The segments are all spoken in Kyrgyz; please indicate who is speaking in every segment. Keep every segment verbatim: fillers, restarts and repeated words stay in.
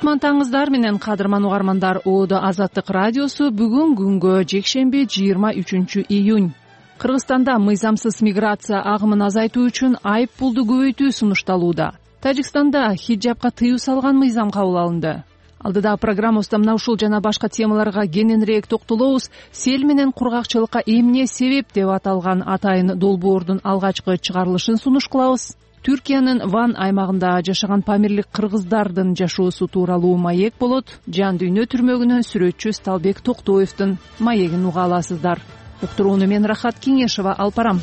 Speaker 1: кутман таңыңыздар менен кадырман угармандар. Оодо Азаттык радиосу бүгүн күнгө жекшемби жыйырма үчүнчү июнь. Кыргызстанда мыйзамсыз миграция агымын азайтуу үчүн айып пулду көбөйтүү сунушталууда. Тажикстанда хиджабка тыюу салган мыйзам кабыл алынды. Алдыдагы программабызда мына ушул жана башка темаларга кененирээк токтолобуз. Сел менен кургакчылыкка эмне себеп деп аталган атайын долбоордун алгачкы чыгарылышын сунуш кылабыз. Түркиянын Ван аймагында жашаган памирлик кыргыздардын жашоосу тууралуу маек болот. Жан дүйнө түрмөгүнөн сүрөтчү Сталбек Токтоевдин маегин уга аласыздар. Уктурууну мен Рахат Кеңешова алып барам.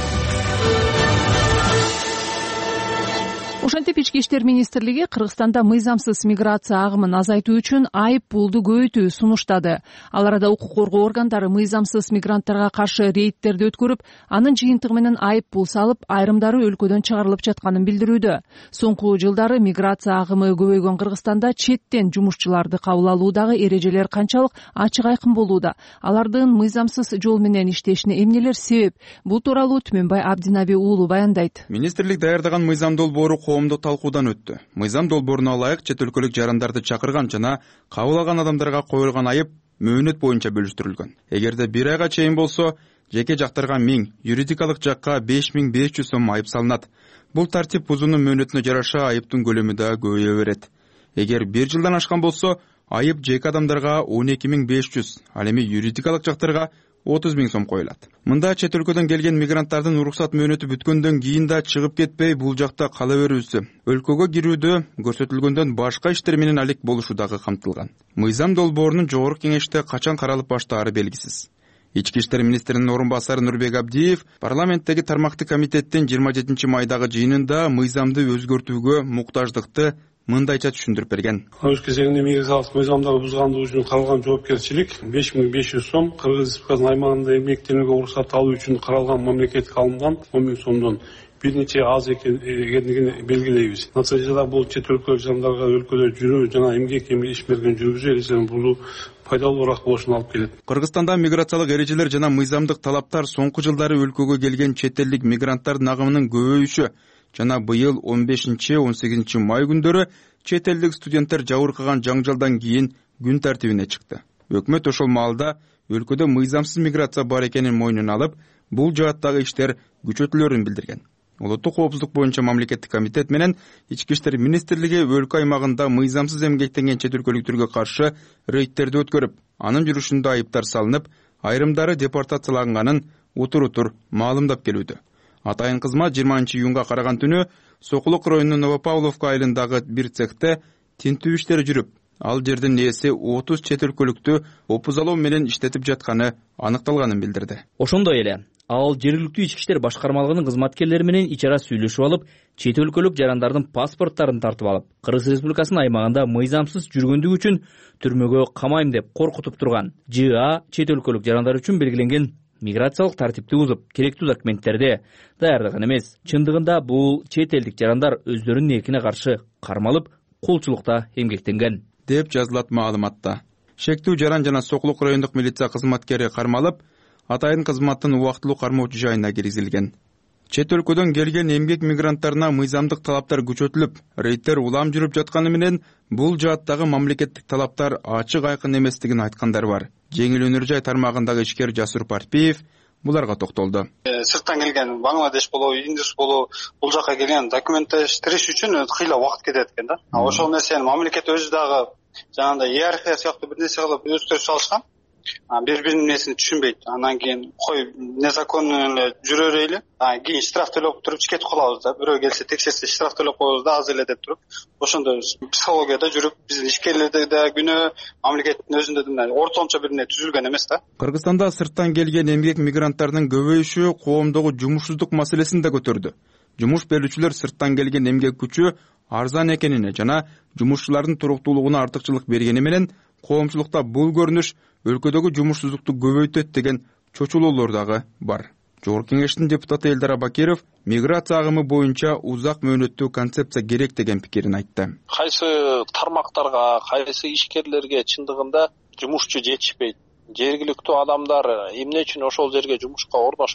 Speaker 1: Ошентип Ички иштер министрлиги Кыргызстанда мыйзамсыз миграция агымын азайтуу үчүн айып пулду көбөйтүү сунуштады. Ал арада укук коргоо органдары мыйзамсыз мигранттарга каршы рейдтерди өткөрүп, анын жыйынтыгы менен айып пул салып, айрымдары өлкөдөн чыгарылып жатканын билдирүүдө. Соңку жылдары миграция агымы көбөйгөн Кыргызстанда четтен жумушчуларды кабыл алуудагы эрежелер канчалык ачык айкын болууда? Алардын мыйзамсыз жол менен иштешине эмнелер себеп? Бул тууралуу Түмөнбай Абдинаби уулу баяндайт.
Speaker 2: Министрлик даярдаган мыйзам долбоору коомдук талкуудан өттү. Мыйзам долбооруна ылайык чет өлкөлүк жарандарды чакырган жана кабыл алган адамдарга коюлган айып мөөнөт боюнча бөлүштүрүлгөн. Эгерде бир айга чейин болсо, жеке жактарга миң, юридикалык жакка беш миң беш жүз сом айып салынат. Бул тартип бузуунун мөөнөтүнө жараша айыптын көлөмү да көбөйө берет. Эгер бир жылдан ашкан болсо, айып жеке адамдарга он эки миң беш жүз, ал эми юридикалык жактарга отуз миң сом коюлат. Мында чет өлкөдөн келген мигранттардын уруксат мөөнөтү бүткөндөн кийин да чыгып кетпей, бул жакта кала берүүсү, өлкөгө кирүүдө көрсөтүлгөндөн башка иштер менен алек болушу дагы камтылган. Мыйзам долбоорунун жогорку кеңеште качан каралып баштаары белгисиз. Ички иштер министринин орун басары Нурбек Абдиев парламенттеги тармактык комитеттин жыйырма жетинчи майдагы жыйынында мыйзамды өзгөртүүгө муктаждыкты мындайча түшүндүрүп берген.
Speaker 3: Өз кезегинде миграциялык мыйзамдарды бузгандыгы үчүн каралган жоопкерчилик беш миң беш жүз сом, Кыргыз Республикасынын аймагында эмгектенүүгө уруксат алуу үчүн каралган мамлекеттик алымдан он миң сомдон бир нече аз экендигин белгилейбиз. Натыйжада бул чет өлкөлүк жарандарга өлкөдө жүрүү жана эмгек ишмердигин жүргүзүү эрежелерин бузуу пайдалуураак болушуна алып келет.
Speaker 2: Кыргызстанда миграциялык эрежелер жана мыйзамдык талаптар соңку жылдары өлкөгө келген чет элдик мигранттардын агымынын көбөйүшү жана быйыл он бешинчи он сегизинчи май күндөрү чет элдик студенттер жабыркаган жаңжалдан кийин күн тартибине чыкты. Өкмөт ошол маалда өлкөдө мыйзамсыз миграция бар экенин мойнуна алып, бул жааттагы иштер күчөтүлөрүн билдирген. Улуттук коопсуздук боюнча мамлекеттик комитет менен Ички иштер министрлиги өлкө аймагында мыйзамсыз эмгектенген чет өлкөлүктөргө каршы рейдтерди өткөрүп, анын жүрүшүндө айыптар салынып, айрымдары депортацияланганын утур-утур маалымдап келүүдө. Атайын кызмат жыйырманчы июнга караган түнү Сокулук районунун Новопавловка айылындагы бир цехте тинтүү иштери жүрүп, ал жердин ээси отуз чет өлкөлүктү опузалоо менен иштетип жатканы аныкталганын билдирди.
Speaker 4: Ошондой эле ал жергиликтүү ички иштер башкармалыгынын кызматкерлери менен ичара сүйлөшүп алып, чет өлкөлүк жарандардын паспорттарын тартып алып, Кыргыз Республикасынын аймагында мыйзамсыз жүргөндүгү үчүн түрмөгө камайм деп коркутуп турган ЖА чет өлкөлүк жарандар үчүн белгиленген миграциялык тартипти бузуп, керектүү документтерди даярдаган эмес. Чындыгында бул чет элдик жарандар өздөрүнүн эркине каршы кармалып, кулчулукта эмгектенген
Speaker 2: деп жазылат маалыматта. Шектүү жаран жана Сокулук райондук милиция кызматкери кармалып, атайын кызматтын убактылуу кармоочу жайына киргизилген. Чет өлкөдөн келген эмгек мигранттарына мыйзамдык талаптар күчөтүлүп, рейдтер улам жүрүп жатканы менен бул жааттагы мамлекеттик талаптар ачык айкын эместигин айткандар бар. Жеңил өнөр жай тармагындагы ишкер Жасур Парпиев буларга токтолду.
Speaker 5: Сырттан келген Бангладеш болобу, Индус болобу, бул жака келген документтештириш үчүн кыйла убакыт кетет экен да. Ошол нерсени мамлекет өзү дагы жанагындай иерархия сыяктуу бир нерсе кылып өзгөртүп салышкан. Бири-биринин нерсин түшүнбөйт. Андан кийин кой незаконно эле жүрө берели. Кийин штраф төлөп туруп кетип калабыз да. Бирөө келсе текшерсе штраф төлөп коебуз да, аз эле деп туруп. Ошондо психологияда жүрүп, биздин ишкерлерде да күнөө, мамлекеттин өзүндө да ортомчо бир не түзүлгөн эмес да.
Speaker 2: Кыргызстанда сырттан келген эмгек мигранттардын көбөйүшү коомдогу жумушсуздук маселесин да көтөрдү. Жумуш берүүчүлөр сырттан келген эмгек күчү арзан экенине жана жумушчулардын туруктуулугуна артыкчылык бергени менен коомчулукта бул көрүнүш өлкөдөгү жумушсуздукту көбөйтөт деген чочулоолор дагы бар. Жогорку кеңештин депутаты Элдар Абакиров миграция агымы боюнча узак мөөнөттүү концепция керек деген пикирин айтты.
Speaker 6: Кайсы тармактарга, кайсы ишкерлерге чындыгында жумушчу жетишпейт. Жергиликтүү адамдар эмне үчүн ошол жерге жумушка орношпойт?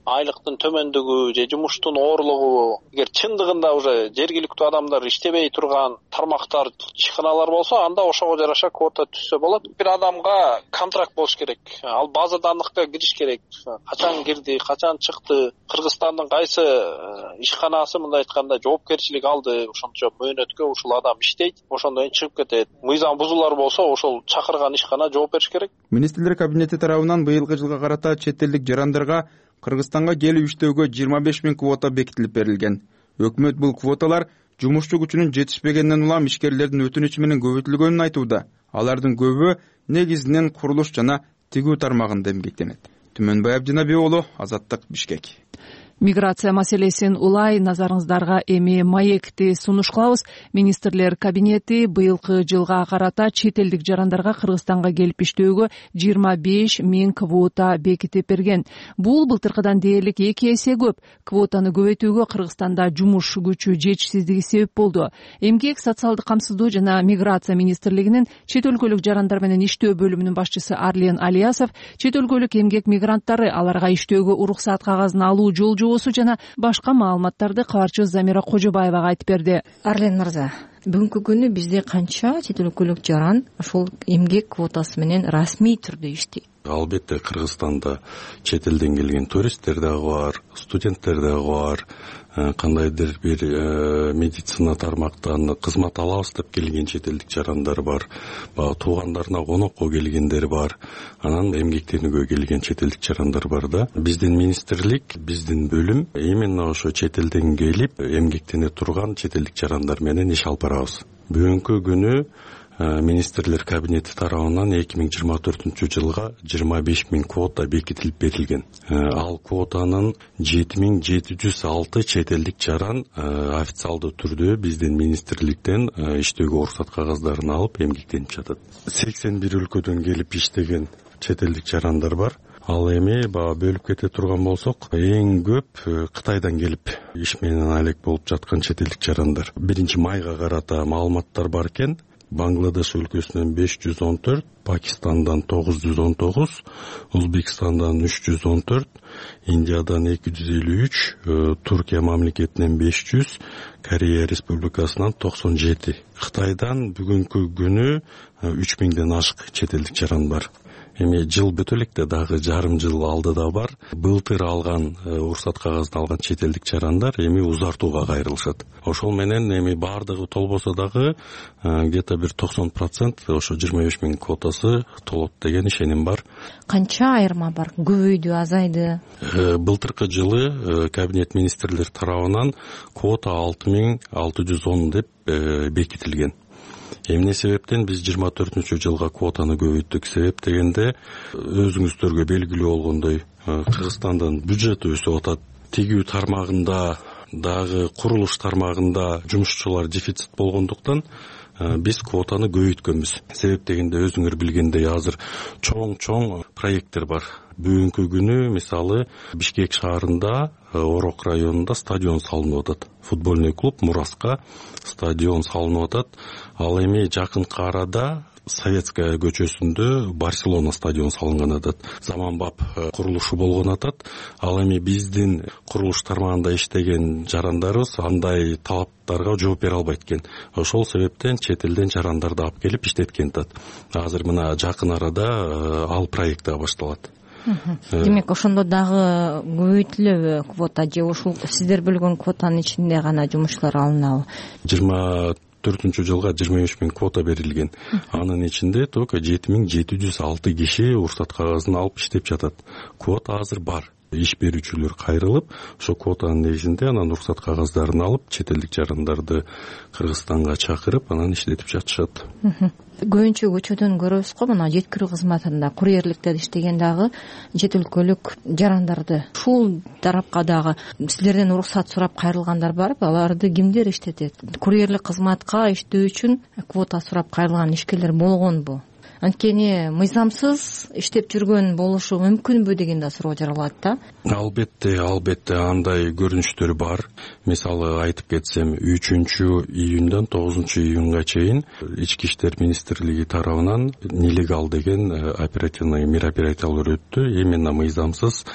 Speaker 6: айлыктын төмөндүгү же жумуштун оорлугу, эгер чындыгында уже жергиликтүү адамдар иштебей турган тармактар, ишканалар болсо, анда ошого жараша квота түзсө болот. Бир адамга контракт болуш керек, ал база даныкка кириш керек, качан кирди, качан чыкты, Кыргызстандын кайсы ишканасы мындай айтканда жоопкерчилик алды, ошончо мөөнөткө ушул адам иштейт, ошондон кийин чыгып кетет. Мыйзам бузулар болсо, ошол чакырган ишкана жооп бериш керек.
Speaker 2: Министрлер кабинети тарабынан быйылкы жылга карата чет элдик жарандарга Кыргызстанга келип иштөөгө жыйырма беш миң квота бекитилип берилген. Өкмөт бул квоталар жумушчу күчүнүн жетишпегенден улам ишкерлердин өтүнүчү менен көбөйтүлгөнүн айтууда. Алардын көбү негизинен курулуш жана тигүү тармагында эмгектенет. Түмөнбай Абдинабий уулу, Азаттык, Бишкек.
Speaker 1: Миграция маселесин улай назарыңыздарга эми маекти сунуш кылабыз. Министрлер кабинети быйылкы жылга карата чет элдик жарандарга Кыргызстанга келип иштөөгө жыйырма беш миң квота бекитип берген. Бул былтыркыдан дээрлик эки эсе көп. Квотаны көбөйтүүгө Кыргызстанда жумуш күчү жетишсиздиги себеп болду. Эмгек, социалдык камсыздоо жана миграция министрлигинин чет өлкөлүк жарандар менен иштөө бөлүмүнүн башчысы Арлен Алиясов чет өлкөлүк эмгек мигранттары аларга иштөөгө уруксат кагазын алуу жол жана башка маалыматтарды кабарчыбыз Замира Кожобаевага айтып берди.
Speaker 7: Арлен мырза, бүгүнкү күнү бизде канча чет өлкөлүк жаран ошол эмгек квотасы менен расмий түрдө иштейт?
Speaker 8: Албетте, Кыргызстанда чет элден келген туристтер дагы бар, студенттер дагы бар, кандайдыр бир медицина тармактан кызмат алабыз деп келген чет элдик жарандар бар, туугандарына конокко келгендер бар, анан эмгектенүүгө келген чет элдик жарандар бар да. Биздин министрлик, биздин бөлүм именно ошо чет элден келип эмгектене турган чет элдик жарандар менен иш алып барабыз. Бүгүнкү күнү Министрлер кабинети тарабынан эки миң жыйырма төртүнчү жылга жыйырма беш миң квота бекитилип берилген. Ал квотанын жети миң жети жүз алты чет элдик жаран официалдуу түрдө биздин министрликтен иштөөгө уруксат кагаздарын алып эмгектенип жатат. сексен бир өлкөдөн келип иштеген чет элдик жарандар бар. Ал эми баа бөлүп кете турган болсок, эң көп Кытайдан келип иш менен алек болуп жаткан чет элдик жарандар. Биринчи майга карата маалыматтар бар экен. Бангладеш өлкөсүнөн беш жүз он төрт, Пакистандан тогуз жүз он тогуз, Өзбекстандан үч жүз он төрт, Индиядан эки жүз элүү үч, Туркия мамлекетинен беш жүз, Корея Республикасынан токсон жети. Кытайдан бүгүнкү күнү үч миңден ашык чет элдик жаран бар. Эми жыл бүтө электе дагы жарым жыл алдыда бар. Былтыр алган уруксат кагазын алган чет элдик жарандар эми узартууга кайрылышат. Ошол менен эми баардыгы толбосо дагы где-то бир токсон процент ошо жыйырма беш миң квотасы толот деген ишеним бар.
Speaker 7: Канча айырма бар? Көбөйдү, азайды?
Speaker 8: Былтыркы жылы кабинет министрлер тарабынан квота алты миң алты жүз он деп бекитилген. Эмне себептен биз жыйырма төртүнчү жылга квотаны көбөйттүк? Себеп дегенде өзүңүздөргө белгилүү болгондой Кыргызстандын бюджети өсүп атат. Тигүү тармагында дагы курулуш тармагында жумушчулар дефицит болгондуктан биз квотаны көбөйткөнбүз. Себеп дегенде өзүңөр билгендей азыр чоң-чоң проекттер бар. Бүгүнкү күнү мисалы Бишкек шаарында Орок районунда стадион салынып атат. Футбольный клуб Мураска стадион салынып атат. Ал эми жакынкы арада Советская көчөсүндө Барселона стадион салынган атат. Заманбап курулушу болгон атат. Ал эми биздин курулуш тармагында иштеген жарандарыбыз андай талаптарга жооп бере албайт экен. Ошол себептен чет элден жарандарды алып келип иштеткен атат. Азыр мына жакын арада ал проект да башталат.
Speaker 7: Демек, ошондо дагы көбөйтүлөбү квота же ушул сиздер бөлгөн квотанын ичинде гана жумушчулар алынабы?
Speaker 8: жыйырма төртүнчү жылга жыйырма беш миң квота берилген. Анын ичинде только жети миң жети жүз алты киши уруксат кагазын алып иштеп жатат. Квота азыр бар. Иш берүүчүлөр кайрылып, ошо квотанын негизинде анан уруксат кагаздарын алып, чет элдик жарандарды Кыргызстанга чакырып, анан иштетип жатышат.
Speaker 7: Көбүнчө көчөдөн көрөбүз го, мына жеткирүү кызматында, курьерликте иштеген дагы чет өлкөлүк жарандарды. Ушул тарапка дагы силерден уруксат сурап кайрылгандар барбы? Аларды кимдер иштетет? Курьерлик кызматка иштөө үчүн квота сурап кайрылган ишкерлер болгонбу? Анткени мыйзамсыз иштеп жүргөн болушу мүмкүнбү деген да суроо жаралат да.
Speaker 8: Албетте, албетте андай көрүнүштөр бар. Мисалы айтып кетсем, үчүнчү июндан тогузунчу июнга чейин Ички иштер министрлиги тарабынан нелегал деген оперативный мероприятиялар өттү. Именно мыйзамсыз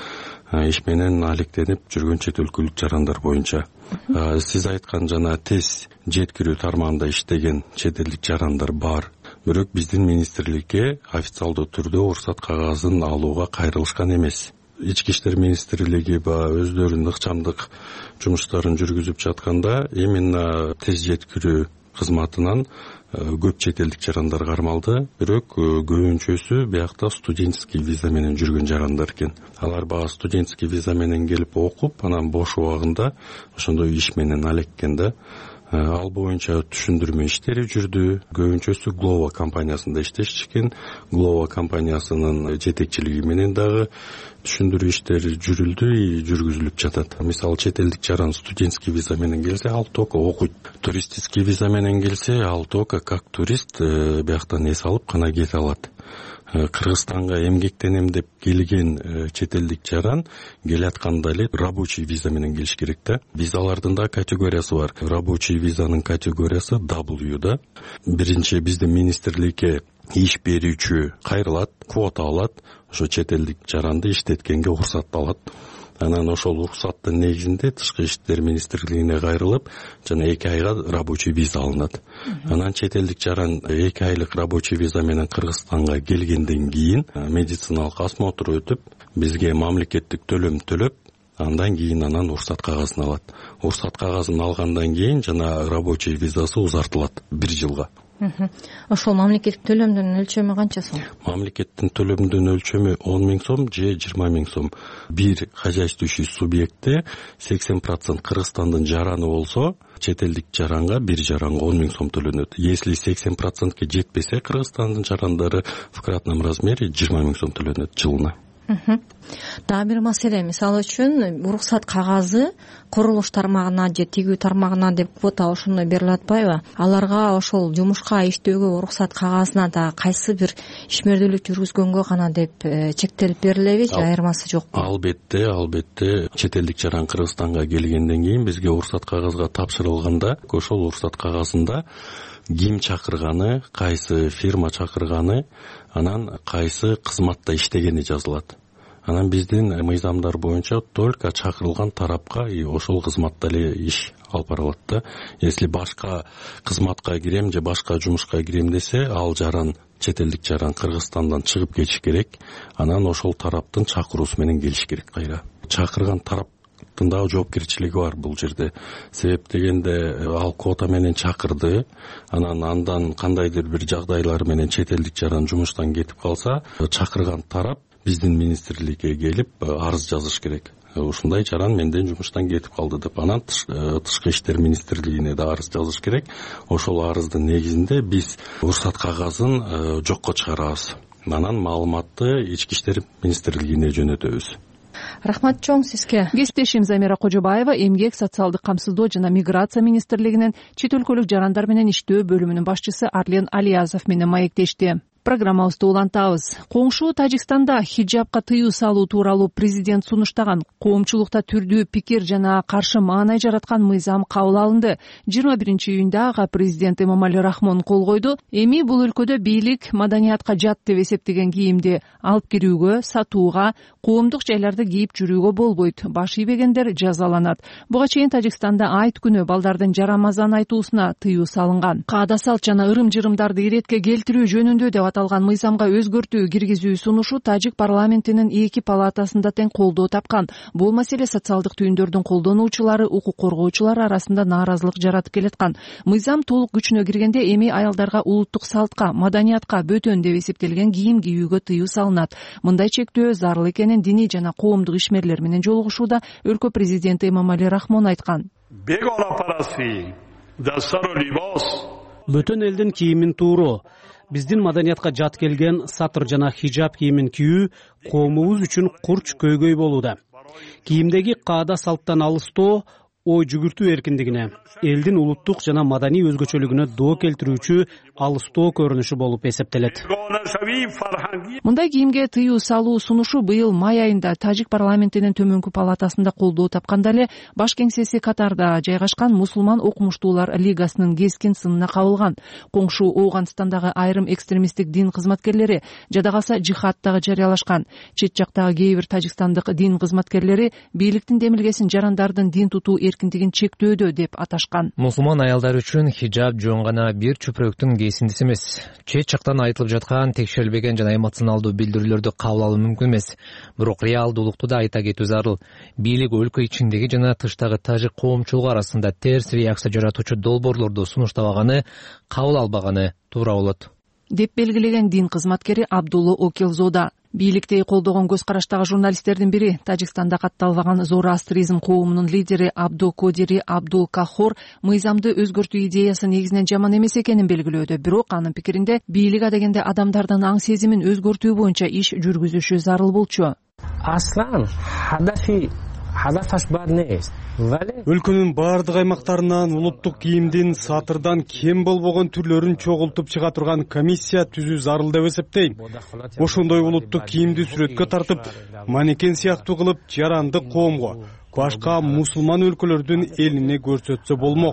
Speaker 8: иш менен алектенип жүргөн чет өлкөлүк жарандар боюнча. Сиз айткан жана тез жеткирүү тармагында иштеген чет элдик жарандар бар. Бирок биздин министрликке официалдуу түрдө уруксат кагазын алууга кайрылышкан эмес. Ички иштер министрлиги ба өздөрүнүн ыкчамдык жумуштарын жүргүзүп жатканда именно тез жеткирүү кызматынан көп чет элдик жарандар кармалды. Бирок көбүнчөсү биякта студенческий виза менен жүргөн жарандар экен. Алар баягы студенческий виза менен келип окуп, анан бош убагында ошондой иш менен алеккен да. Ал боюнча түшүндүрмө иштери жүрдү. Көбүнчөсү Глова компаниясында иштешкен. Глова компаниясынын жетекчилиги менен дагы түшүндүрүү иштери жүрүлдү и жүргүзүлүп жатат. Мисалы чет элдик жаран студенческий виза менен келсе, ал только окуйт. Туристический виза менен келсе, ал только как турист бияктан эс алып гана кете алат. Кыргызстанга эмгектенем деп келген чет элдик жаран келатканда эле рабочий виза менен келиш керек да. Визалардын да категориясы бар. Рабочий визанын категориясы W да. Биринчи биздин министрликке иш берүүчү кайрылат, квота алат, ошо чет элдик жаранды иштеткенге уруксат алат. Анан ошол уруксаттын негизинде тышкы иштер министрлигине кайрылып, жана эки айга рабочий виза алынат. Анан чет элдик жаран эки айлык рабочий виза менен Кыргызстанга келгенден кийин медициналык осмотр өтүп, бизге мамлекеттик төлөм төлөп, андан кийин анан уруксат кагазын алат. Уруксат кагазын алгандан кийин жана рабочий визасы узартылат бир жылга.
Speaker 7: Ошол мамлекеттик төлөмдүн өлчөмү канча сом?
Speaker 8: Мамлекеттин төлөмүнүн өлчөмү он миң сом же жыйырма миң сом. Бир хозяйствующий субъектте сексен процент Кыргызстандын жараны болсо, чет элдик жаранга бир жаранга он миң сом төлөнөт. Если сексен процентке жетпесе Кыргызстандын жарандары в кратном размере жыйырма миң сом төлөнөт жылына.
Speaker 7: Дагы бир маселе, мисалы үчүн уруксат кагазы курулуш тармагына же тигүү тармагына деп квота ошондой берилип атпайбы? Аларга ошол жумушка иштөөгө уруксат кагазына да кайсы бир ишмердүүлүк жүргүзгөнгө гана деп чектелип берилеби же айырмасы жокпу?
Speaker 8: Албетте, албетте чет элдик жаран Кыргызстанга келгенден кийин бизге уруксат кагазга тапшырылганда, ошол уруксат кагазында ким чакырганы, кайсы фирма чакырганы, анан кайсы кызматта иштегени жазылат. Анан биздин мыйзамдар боюнча только чакырылган тарапка ошол кызматта эле иш алып барылат да. Если башка кызматка кирем же башка жумушка кирем десе, ал жаран, чет элдик жаран Кыргызстандан чыгып кетиш керек. Анан ошол тараптын чакыруусу менен келиш керек кайра. Чакырган тарап дагы жоопкерчилиги бар бул жерде. Себеп дегенде ал квота менен чакырды, анан андан кандайдыр бир жагдайлар менен чет элдик жаран жумуштан кетип калса, чакырган тарап биздин министрликке келип арыз жазыш керек. Ушундай жаран менден жумуштан кетип калды деп, анан тышкы иштер министрлигине да арыз жазыш керек. Ошол арыздын негизинде биз уруксат кагазын жокко чыгарабыз. Анан маалыматты ички иштер министрлигине жөнөтөбүз.
Speaker 7: Рахмат чоң сизге.
Speaker 1: Кесиптешим Замира Кожобаева эмгек, социалдык камсыздоо жана миграция министрлигинин чет өлкөлүк жарандар менен иштөө бөлүмүнүн башчысы Арлен Алиязов менен маектешти. Программабызды улантабыз. Коңшу Тажикстанда хиджабка тыюу салуу тууралуу президент сунуштаган коомчулукта түрдүү пикир жана каршы маанай жараткан мыйзам кабыл алынды. жыйырма биринчи июнда ага президент Эмомали Рахмон кол койду. Эми бул өлкөдө бийлик маданиятка жат деп эсептеген кийимди алып кирүүгө, сатууга, коомдук жайларда кийип жүрүүгө болбойт. Баш ийбегендер жазаланат. Буга чейин Тажикстанда айт күнү балдардын жарамазан айтуусуна тыюу салынган. Каада салт жана ырым-жырымдарды иретке келтирүү жөнүндө деп аталган мыйзамга өзгөртүү киргизүү сунушу Тажик парламентинин эки палатасында тең колдоо тапкан. Бул маселе социалдык түйүндөрдүн колдонуучулары, укук коргоочулар арасында нааразылык жаратып келаткан. Мыйзам толук күчүнө киргенде эми аялдарга улуттук салтка, маданиятка бөтөн деп эсептелген кийим кийүүгө тыюу салынат. Мындай чектөө зарыл экенин диний жана коомдук ишмерлер менен жолугушууда өлкө президенти Эмомали Рахмон айткан.
Speaker 9: Бөтөн элдин кийимин тууру, биздин маданиятка жат келген сатыр жана хиджаб кийимин кийүү коомубуз үчүн курч көйгөй болууда. Кийимдеги каада салттан алыстоо ой жүгүртүү эркиндигине, элдин улуттук жана маданий өзгөчөлүгүнө доо келтирүүчү алыстоо көрүнүшү болуп эсептелет.
Speaker 1: Мындай кийимге тыюу салуу сунушу быйыл май айында Тажик парламентинин төмөнкү палатасында колдоо тапканда эле баш кеңсеси Катарда жайгашкан мусулман окумуштуулар лигасынын кескин сынына кабылган. Коңшу Ооганстандагы айрым экстремисттик дин кызматкерлери жада калса жихад дагы жарыялашкан. Чет жактагы кээ бир тажикстандык дин кызматкерлери бийликтин демилгесин жарандардын дин тутуу эркиндигин чектөөдө деп аташкан.
Speaker 10: Мусулман аялдар үчүн хиджаб жөн гана бир чүпүрөктүн кесиндиси эмес. Чет жактан айтылып жаткан текшерилбеген жана эмоционалдуу билдирүүлөрдү кабыл алуу мүмкүн эмес. Бирок реалдуулукту да айта кетүү зарыл. Бийлик өлкө ичиндеги жана тыштагы тажик коомчулугу арасында терс реакция жаратуучу долбоорлорду сунуштабаганы, кабыл албаганы туура болот
Speaker 1: деп белгилеген дин кызматкери Абдулло Окелзода. Бийликти колдогон көз караштагы журналисттердин бири Тажикстанда катталбаган зороастризм коомунун лидери Абду Кодири Абдул Кахор мыйзамды өзгөртүү идеясы негизинен жаман эмес экенин белгилөөдө. Бирок анын пикиринде бийлик адегенде адамдардын аң сезимин өзгөртүү боюнча иш жүргүзүшү зарыл болчу.
Speaker 11: Аслан хадафи хадафаш бар нес.
Speaker 12: Өлкөнүн бардык аймактарынан улуттук кийимдин сатырдан кем болбогон түрлөрүн чогултуп чыга турган комиссия түзүү зарыл деп эсептейм. Ошондой улуттук кийимди сүрөткө тартып, манекен сыяктуу кылып жарандык коомго, башка мусулман өлкөлөрдүн элине көрсөтсө болмок.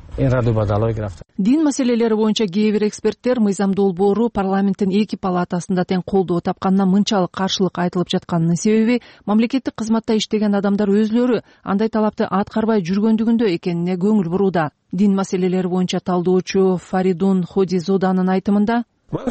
Speaker 1: Дин маселелери боюнча кээ бир эксперттер мыйзам долбоору парламенттин эки палатасында тең колдоо тапканына мынчалык каршылык айтылып жатканынын себеби мамлекеттик кызматта иштеген адамдар өзүлөрү андай талапты аткарбай жүргөндүгүндө экенине көңүл бурууда. Дин маселелери боюнча талдоочу Фаридун Ходизоданын айтымында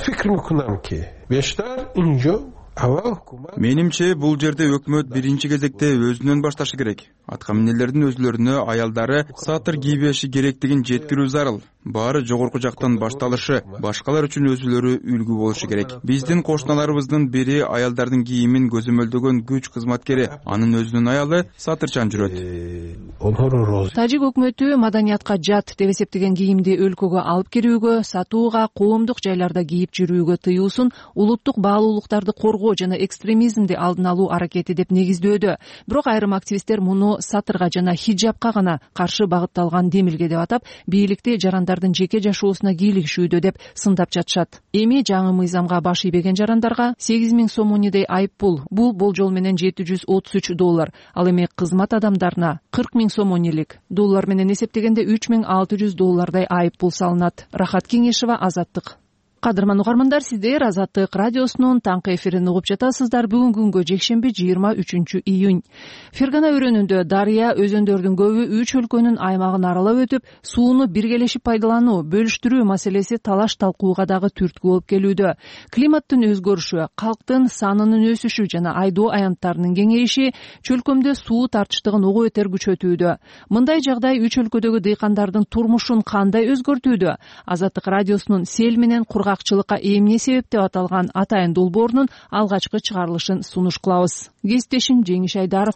Speaker 2: менимче бул жерде өкмөт биринчи кезекте өзүнөн башташы керек. Атка минелердин өзүлөрүнө аялдары сатыр кийбеши керектигин жеткирүү зарыл. Баары жогорку жактан башталышы, башкалар үчүн өзүлөрү үлгү болушу керек. Биздин кошуналарыбыздын бири аялдардын кийимин көзөмөлдөгөн күч кызматкери, анын өзүнүн аялы сатырчан жүрөт.
Speaker 1: Тажик өкмөтү маданиятка жат деп эсептеген кийимди өлкөгө алып кирүүгө, сатууга, коомдук жайларда кийип жүрүүгө тыюусун улуттук баалуулуктарды коргоо жана экстремизмди алдын алуу аракети деп негиздөөдө. Бирок айрым активисттер муну сатырга жана хиджабка гана каршы багытталган демилге деп атап, бийликти жарандардын жеке жашоосуна кийлигишүүдө деп сындап жатышат. Эми жаңы мыйзамга баш ийбеген жарандарга сегиз миң сомонидей айыппул. Бул болжол менен жети жүз отуз үч доллар. Ал эми кызмат адамдарына кырк миң сомонилик. Доллар менен эсептегенде үч миң алты жүз доллардай айыппул салынат. Рахат Кеңешева, Азаттык. Кадырман угармандар, сиздер Азаттык радиосунун таңкы эфирин угуп жатасыздар. Бүгүнкү күнгө жекшемби жыйырма үчүнчү июнь. Фергана өрөөнүндө дарыя, өзөндөрдүн көбү үч өлкөнүн аймагын аралап өтүп, сууну биргелешип пайдалануу, бөлүштүрүү маселеси талаш талкууга дагы түрткү болуп келүүдө. Климаттын өзгөрүшү, калктын санынын өсүшү жана айдоо аянттарынын кеңейиши чөлкөмдө суу тартыштыгын ого бетер күчөтүүдө. Мындай жагдай үч өлкөдөгү дыйкандардын турмушун кандай өзгөртүүдө? Азаттык радиосунун сел менен кургакчылыкка эмне себеп деп аталган атайын долбоорунун алгачкы чыгарылышын сунуш кылабыз. Кесиптешим Жеңиш Айдаров.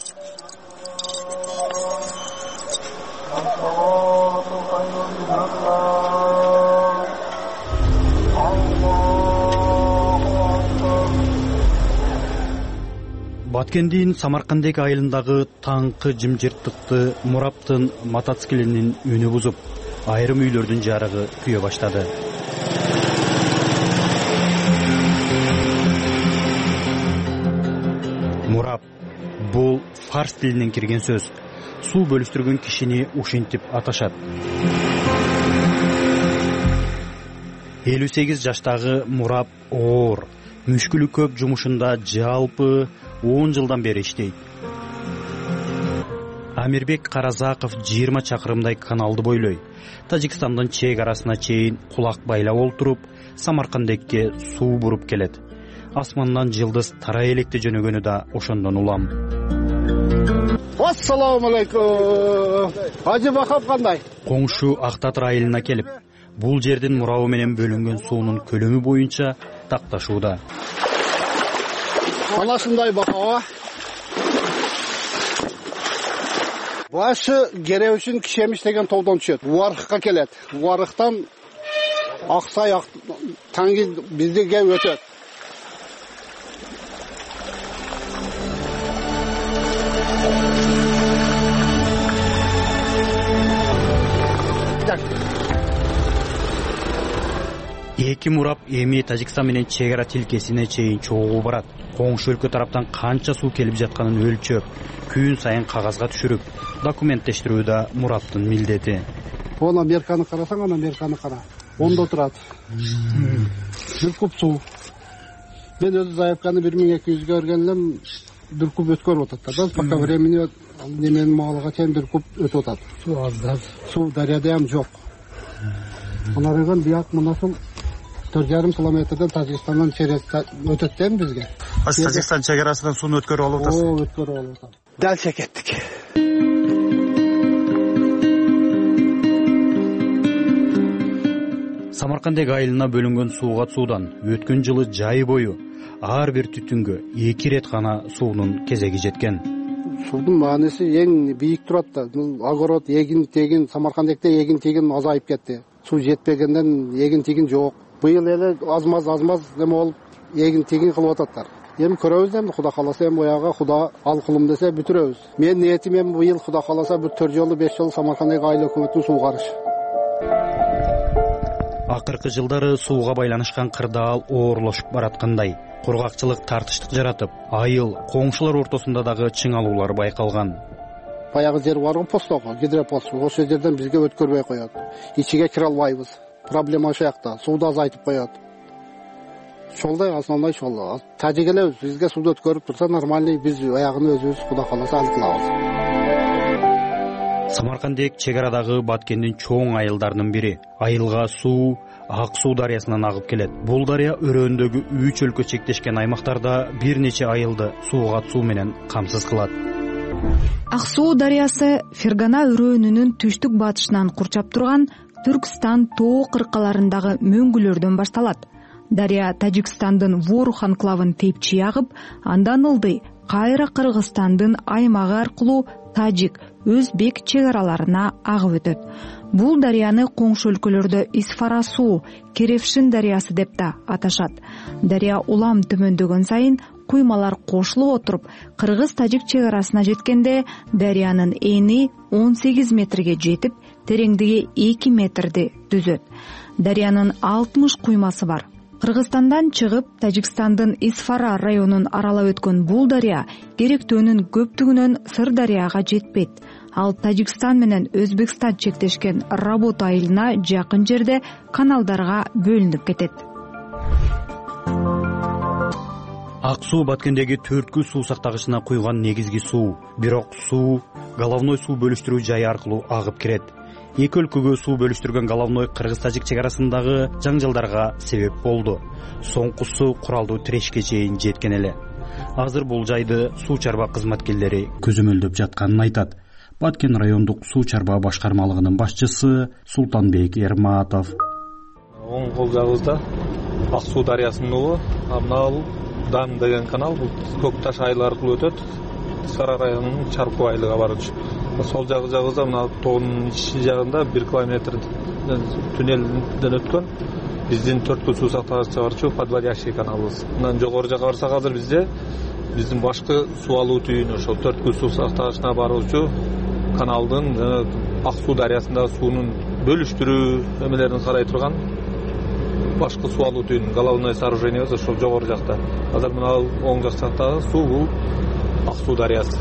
Speaker 9: Баткендин Самаркандек айылындагы таңкы жымжырттыкты Мураптын мотоциклинин үнү бузуп, айрым үйлөрдүн жарыгы күйө баштады. Мурап — бул фарс тилинен кирген сөз. Суу бөлүштүргөн кишини ушинтип аташат. элүү сегиз жаштагы Мурап оор, мүшкүлү көп жумушунда жалпы он жылдан бери иштейт. Амирбек Каразаков жыйырма чакырымдай каналды бойлой. Тажикстандын чек арасына чейин кулак байлап олтуруп, Самаркандекке суу буруп келет. Асмандан жылдыз тарай электе жөнөгөнү да ошондон улам.
Speaker 13: Ассаламу алейкум. Ажы бакап кандай?
Speaker 9: Коңшу Актатыр айылына келип, бул жердин мурабы менен бөлүнгөн суунун көлөмү боюнча такташууда.
Speaker 13: Анашындай бакаба. Башы кере үчүн Кишемиш деген тоодон түшөт. Уарыкка келет. Уарыктан Аксай Таңги биздиге өтөт.
Speaker 9: эки мурап эми Тажикстан менен чек ара тилкесине чейин чогуу барат. Коңшу өлкө тараптан канча суу келип жатканын өлчөп, күн сайын кагазга түшүрүп, документтештирүү да мураптын милдети.
Speaker 13: Оны Американы карасаң, ана Американы кара. Ондо турат. Бир куб суу. Мен өзү заявканы бир миң эки жүзгө бергенлем бир куб өткөрүп атат да. Пока времени неменин маалыга чейин бир куб өтүп атат. Суу аздап. Суу дарыяда ham жок. Алардан бияк мынасыл төрт жарым километрден Тажикстандан через өтөт дейм бизге.
Speaker 9: Аш Тажикстан чек арасынан сууну өткөрүп алып атасыз.
Speaker 13: О, өткөрүп алып атам. Дальше кеттик.
Speaker 9: Самаркандек айылына бөлүнгөн сууга суудан өткөн жылы жай бою ар бир түтүнгө эки рет гана суунун кезеги жеткен.
Speaker 13: Судун мааниси эң бийик турат да. Огород, эгин, тегин, Самаркандекте эгин, тегин азайып кетти. Суу жетпегенден эгин, тегин жок. Быйыл эле азмаз азмаз неме болуп эгин, тегин кылып ататтар. Эми көрөбүз эми Куда кааласа эми бояга Куда ал кылым десе бүтүрөбүз. Мен ниетим эми быйыл Куда кааласа бир төрт жолу беш жолу Самаркандек айыл өкмөтүн суугарыш.
Speaker 9: Акыркы жылдары сууга байланышкан кырдаал оорлошуп бараткандай, кургакчылык тартыштык жаратып, айыл, коңшулар ортосунда дагы чыңалуулар байкалган.
Speaker 13: Баягы жер бар го постого, гидропост, ошол жерден бизге өткөрбөй коет. Ичиге кире албайбыз. Проблема ошол жакта, сууду азайтып коет. Ошолдой основной ошол. Тажик эле бизге сууду өткөрүп турса нормальный, биз аягын өзүбүз Куда кааласа алып кылабыз.
Speaker 9: Самаркандек чек арадагы Баткендин чоң айылдарынын бири. Айылга суу Ак суу дарыясынан агып келет. Бул дарыя өрөөндөгү үч өлкө чектешкен аймактарда бир нече айылды сууга суу менен камсыз кылат.
Speaker 14: Ак суу дарыясы Фергана өрөөнүнүн түштүк батышынан курчап турган Түркстан тоо кыркаларындагы мөңгүлөрдөн башталат. Дарыя Тажикстандын Ворух анклавын тепчи агып, андан ылдый кайра Кыргызстандын аймагы аркылуу Тажик, Өзбек чек араларына агып өтөт. Бул дарыяны коңшу өлкөлөрдө Исфара суу, Керевшин дарыясы деп да аташат. Дарыя улам төмөндөгөн сайын куймалар кошулуп отуруп, Кыргыз-Тажик чек арасына жеткенде дарыянын эни он сегиз метрге жетип, тереңдиги эки метрди түзөт. Дарыянын алтымыш куймасы бар. Кыргызстандан чыгып, Тажикстандын Исфара районун аралап өткөн бул дарыя керектөөнүн көптүгүнөн Сырдарыяга жетпейт. Ал Тажикстан менен Өзбекстан чектешкен Работа айылына жакын жерде каналдарга бөлүнүп кетет.
Speaker 9: Ак суу Баткендеги төрткүл суу сактагычына куйган негизги суу. Бирок суу головной суу бөлүштүрүү жайы аркылуу агып кирет. Эки өлкөгө суу бөлүштүргөн головной Кыргыз-Тажик чек арасындагы жаңжалдарга себеп болду. Соңкусу куралдуу тирешке чейин жеткен эле. Азыр бул жайды суу чарба кызматкерлери көзөмөлдөп жатканын айтат. Баткен райондук суу чарба башкармалыгынын башчысы Султанбек Эрматов.
Speaker 15: Оң кол жагыбызда Ак суу дарыясынын угу, Абнал Дан деген канал бул Көк Таш айылы аркылуу өтөт. Сара районунун Чаркуу айылыга барчу. Сол жагы жагыбызда мына тоонун ич жагында бир километр туннелден өткөн биздин төрткүл суу сактагычта барчу подводящий каналыбыз. Мындан жогору жака барсак азыр бизде биздин башкы суу алуу түйүнү ошол төрткүл суу сактагычына баруучу каналдын Ак суу дарыясындагы суунун бөлүштүрүү эмелерин карай турган башкы суу алуу түйүнүн головной сооружениебиз ошол жогору жакта. Азыр мына оң жак жактагы суу бул Ак суу дарыясы.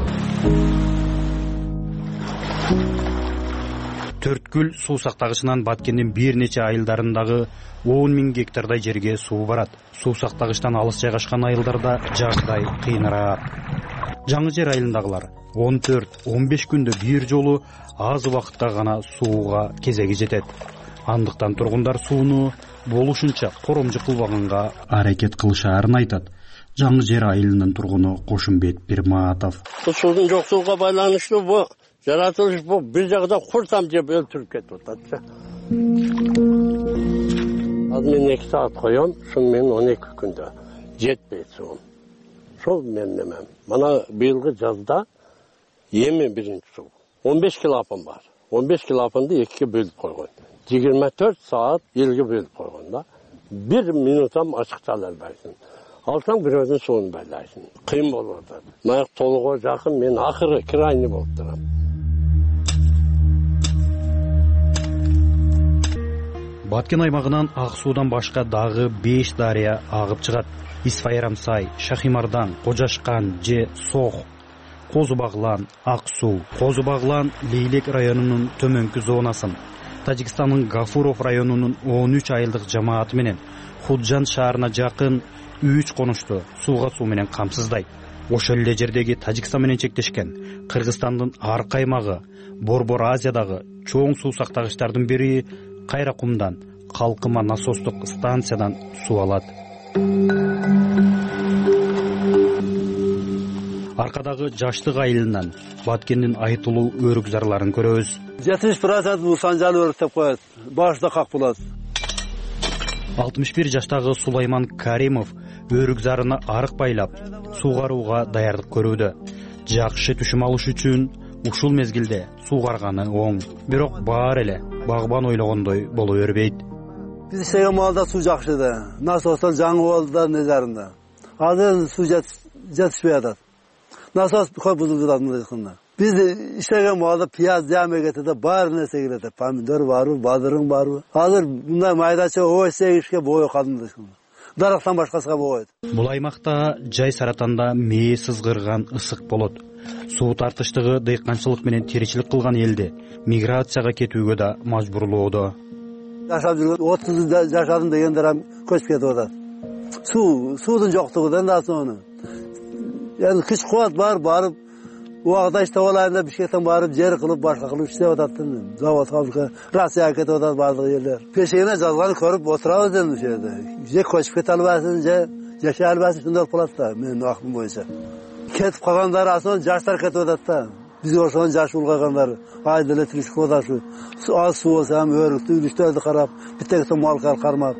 Speaker 9: Төрткүл суу сактагычынан Баткендин бир нече айылдарындагы он миң гектардай жерге суу барат. Суу сактагычтан алыс жайгашкан айылдарда жагдай кыйыныраак. Жаңы жер айылындагылар он төрт он беш күндө бир жолу аз убакытка гана сууга кезеги жетет. Андыктан тургундар сууну болушунча коромжу кылбаганга аракет кылышаарын айтат. Жаңы жер айылынын тургуну Кошумбек Пирматов.
Speaker 16: Суудун жоксулугуна байланыштуу бу жаратылыш бул бир жагда курсам жеп өлтүрүп кетип атат. Азыр мен эки саат коем, шуну мен он эки күндө жетпейт суум. Ошол мен немем. Мана быйылгы жазда эми биринчи суу. он беш килоапан бар. он беш килоапанды экиге бөлүп койгон. жыйырма төрт саат элге бөлүп койгон да. бир минутам ачыкта албайсың. Алсаң бирөөнүн суун байлайсың. Кыйын болуп атат. Мына толугу жакын мен акыры крайний болуп турам.
Speaker 9: Баткен аймагынан Ак Суудан башка дагы беш дарыя агып чыгат. Исфайрамсай, Шахимардан, Кожашкан же Сох, Козубаглан, Ак Суу, Козубаглан Лейлек районунун төмөнкү зонасын, Тажикстандын Гафуров районунун он үч айылдык жамааты менен Худжан шаарына жакын үч конушту сууга суу менен камсыздайт. Ошол эле жердеги Тажикстан менен чектешкен Кыргызстандын аркы аймагы Борбор Азиядагы чоң суу сактагычтардын бири Кайракумдан калкыма насостук станциядан суу алат. Аркадагы Жаштык айылынан Баткендин айтылуу өрүк зарларын көрөбүз.
Speaker 17: жетимиш процент санжал өрүктөп коет. Башта как болот.
Speaker 9: алтымыш бир жаштагы Сулайман Каримов өрүк зарына арык байлап, суугарууга даярдык көрүүдө. Жакшы түшүм алыш үчүн ушул мезгилде суугарганы оң. Бирок баары эле багбан ойлогондой боло бербейт.
Speaker 17: Биз иштеген маалда суу жакшы эле. Насостон жаңы болду да незарында. Азыр суу жетишпей атат. Насос көп бузулуп атат. Биз иштеген маалда пияз, жам эгетиде баары нерсе кирет. Помидор барбы, бадырың барбы. Азыр мындай майдача овощ эгишке бою калды. Дарактан башкасыга болбойт.
Speaker 9: Бул аймакта жай саратанда мээ сызгырган ысык болот. Суу тартыштыгы дыйканчылык менен тиричилик кылган элди миграцияга кетүүгө да мажбурлоодо.
Speaker 17: Жашап жүргөн отуз жашадым дегендер ham көчүп кетип атат. Суу, суудун жоктугунан да сону. Yani kış kuvat var, barıp uaqda işte olayında Bişkek'ten barıp yer kılıp başka kılıp işte odattın. Zavod, fabrika, Rasya haketi odat bardığı yerler. Peşeğine yazılanı körüp oturağız dedim şeyde. Je koşup ket albarsın, je yaşa albarsın şunlar pulatta. Benim aklım boyunca. Ketip kalanlar aslında yaşlar ketip odatta. Biz orşan yaş ulgaganlar. Aydele tülüşük odaşı. Az su olsa hem örüktü, ülüştördi karab. Bir tek de mal kar karmar.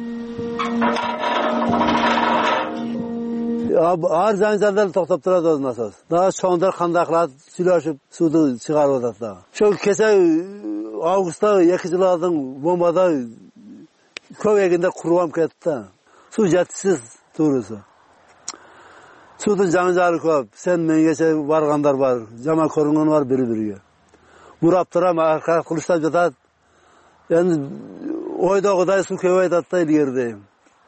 Speaker 17: Ağır zancarları toktap durad o nasıl. Daha çoğunlar kandaklar sülaşıp sudu çıkar odatta. Şu kese Ağustos'ta yakıcılardın bombada köy eginde kuruvam ketdi. Su jetisiz doğrusu. Sudun zancarı köp. Sen men geçe varganlar var. Jama körüngön var biri-biriге. Murap turam arka kılıçtan jatat. Yani oydagıday su köp atat da ilgerdeyim.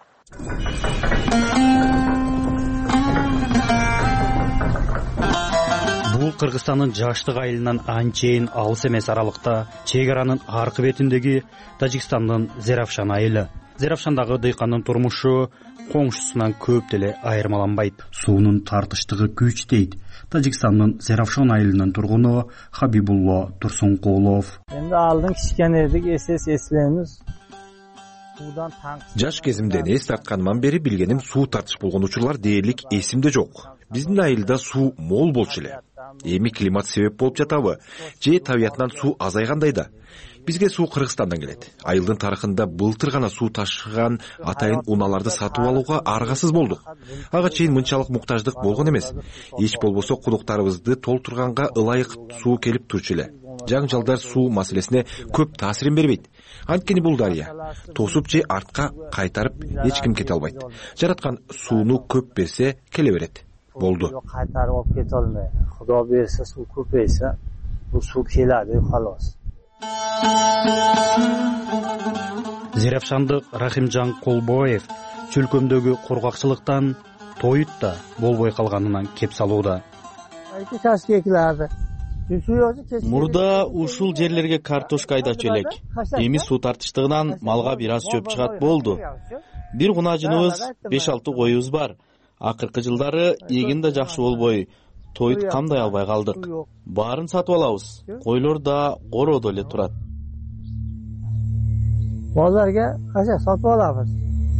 Speaker 9: Бул Кыргызстандын Жаштык айылынан анчейин алыс эмес аралыкта чек аранын аркы бетиндеги Тажикстандын Зеравшан айылы. Зеравшандагы дыйкандын турмушу коңшусунан көп деле айырмаланбайт. Суунун тартыштыгы күч дейт Тажикстандын Зеравшан айылынын тургуну Хабибулло Турсункулов.
Speaker 18: Эми алдын кичкенедик эсес эслейбиз.
Speaker 19: Жаш кезимден эс тартканыман бери билгеним суу тартыш болгон учурлар дээрлик эсимде жок. Биздин айылда суу мол болчу эле. Эми климат себеп болуп жатабы? Же табиятынан суу азайгандай да? Бизге суу Кыргызстандан келет. Айылдын тарыхында былтыр гана суу ташыган атайын унааларды сатып алууга аргасыз болдук. Ага чейин мынчалык муктаждык болгон эмес. Эч болбосо кудуктарыбызды толтурганга ылайык суу келип турчу эле. Жаңжалдар суу маселесине көп таасирин бербейт. Анткени бул дарыя тосуп же артка кайтарып эч ким кете албайт. Жараткан сууну көп берсе келе берет. Болду.
Speaker 18: Кайтарып алып кете албайт. Кудо берсе суу көпөйсө, бул суу келadi, халас.
Speaker 9: Зеравшандык Рахимжан Колбоев чөлкөмдөгү кургакчылыктан тоют да болбой калганынан кеп салууда.
Speaker 20: Мурда ушул жерлерге картошка айдачу элек. Эми суу тартыштыгынан малга бир аз чөп чыгат болду. Бир кунажыныбыз беш алты коюбуз бар. Акыркы жылдары эгин да жакшы болбой, тоют камдай албай калдык. Баарын сатып алабыз. Койлор да короодо эле турат.
Speaker 18: Базарга кача сатып алабыз.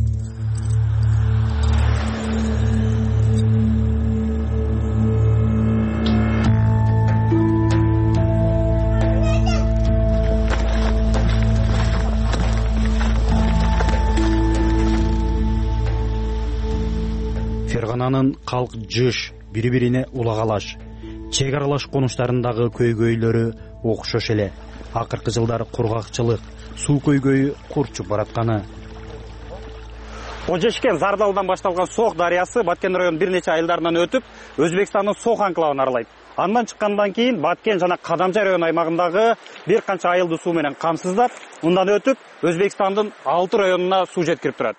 Speaker 9: Фергананын калк жыш, бири-бирине улагалаш, чек аралаш конуштарындагы көйгөйлөрү окшош эле. Акыркы жылдары кургакчылык, суу көйгөйү курчуп баратканы.
Speaker 21: Кожешкен Зардалдан башталган Сох дарыясы Баткен районунун бир нече айылдарынан өтүп, Өзбекстандын Сох анклавын аралайт.
Speaker 9: Андан чыккандан кийин Баткен жана Кадамча район аймагындагы бир канча айылды суу менен камсыздап, мындан өтүп Өзбекстандын алты районуна суу жеткирип турат.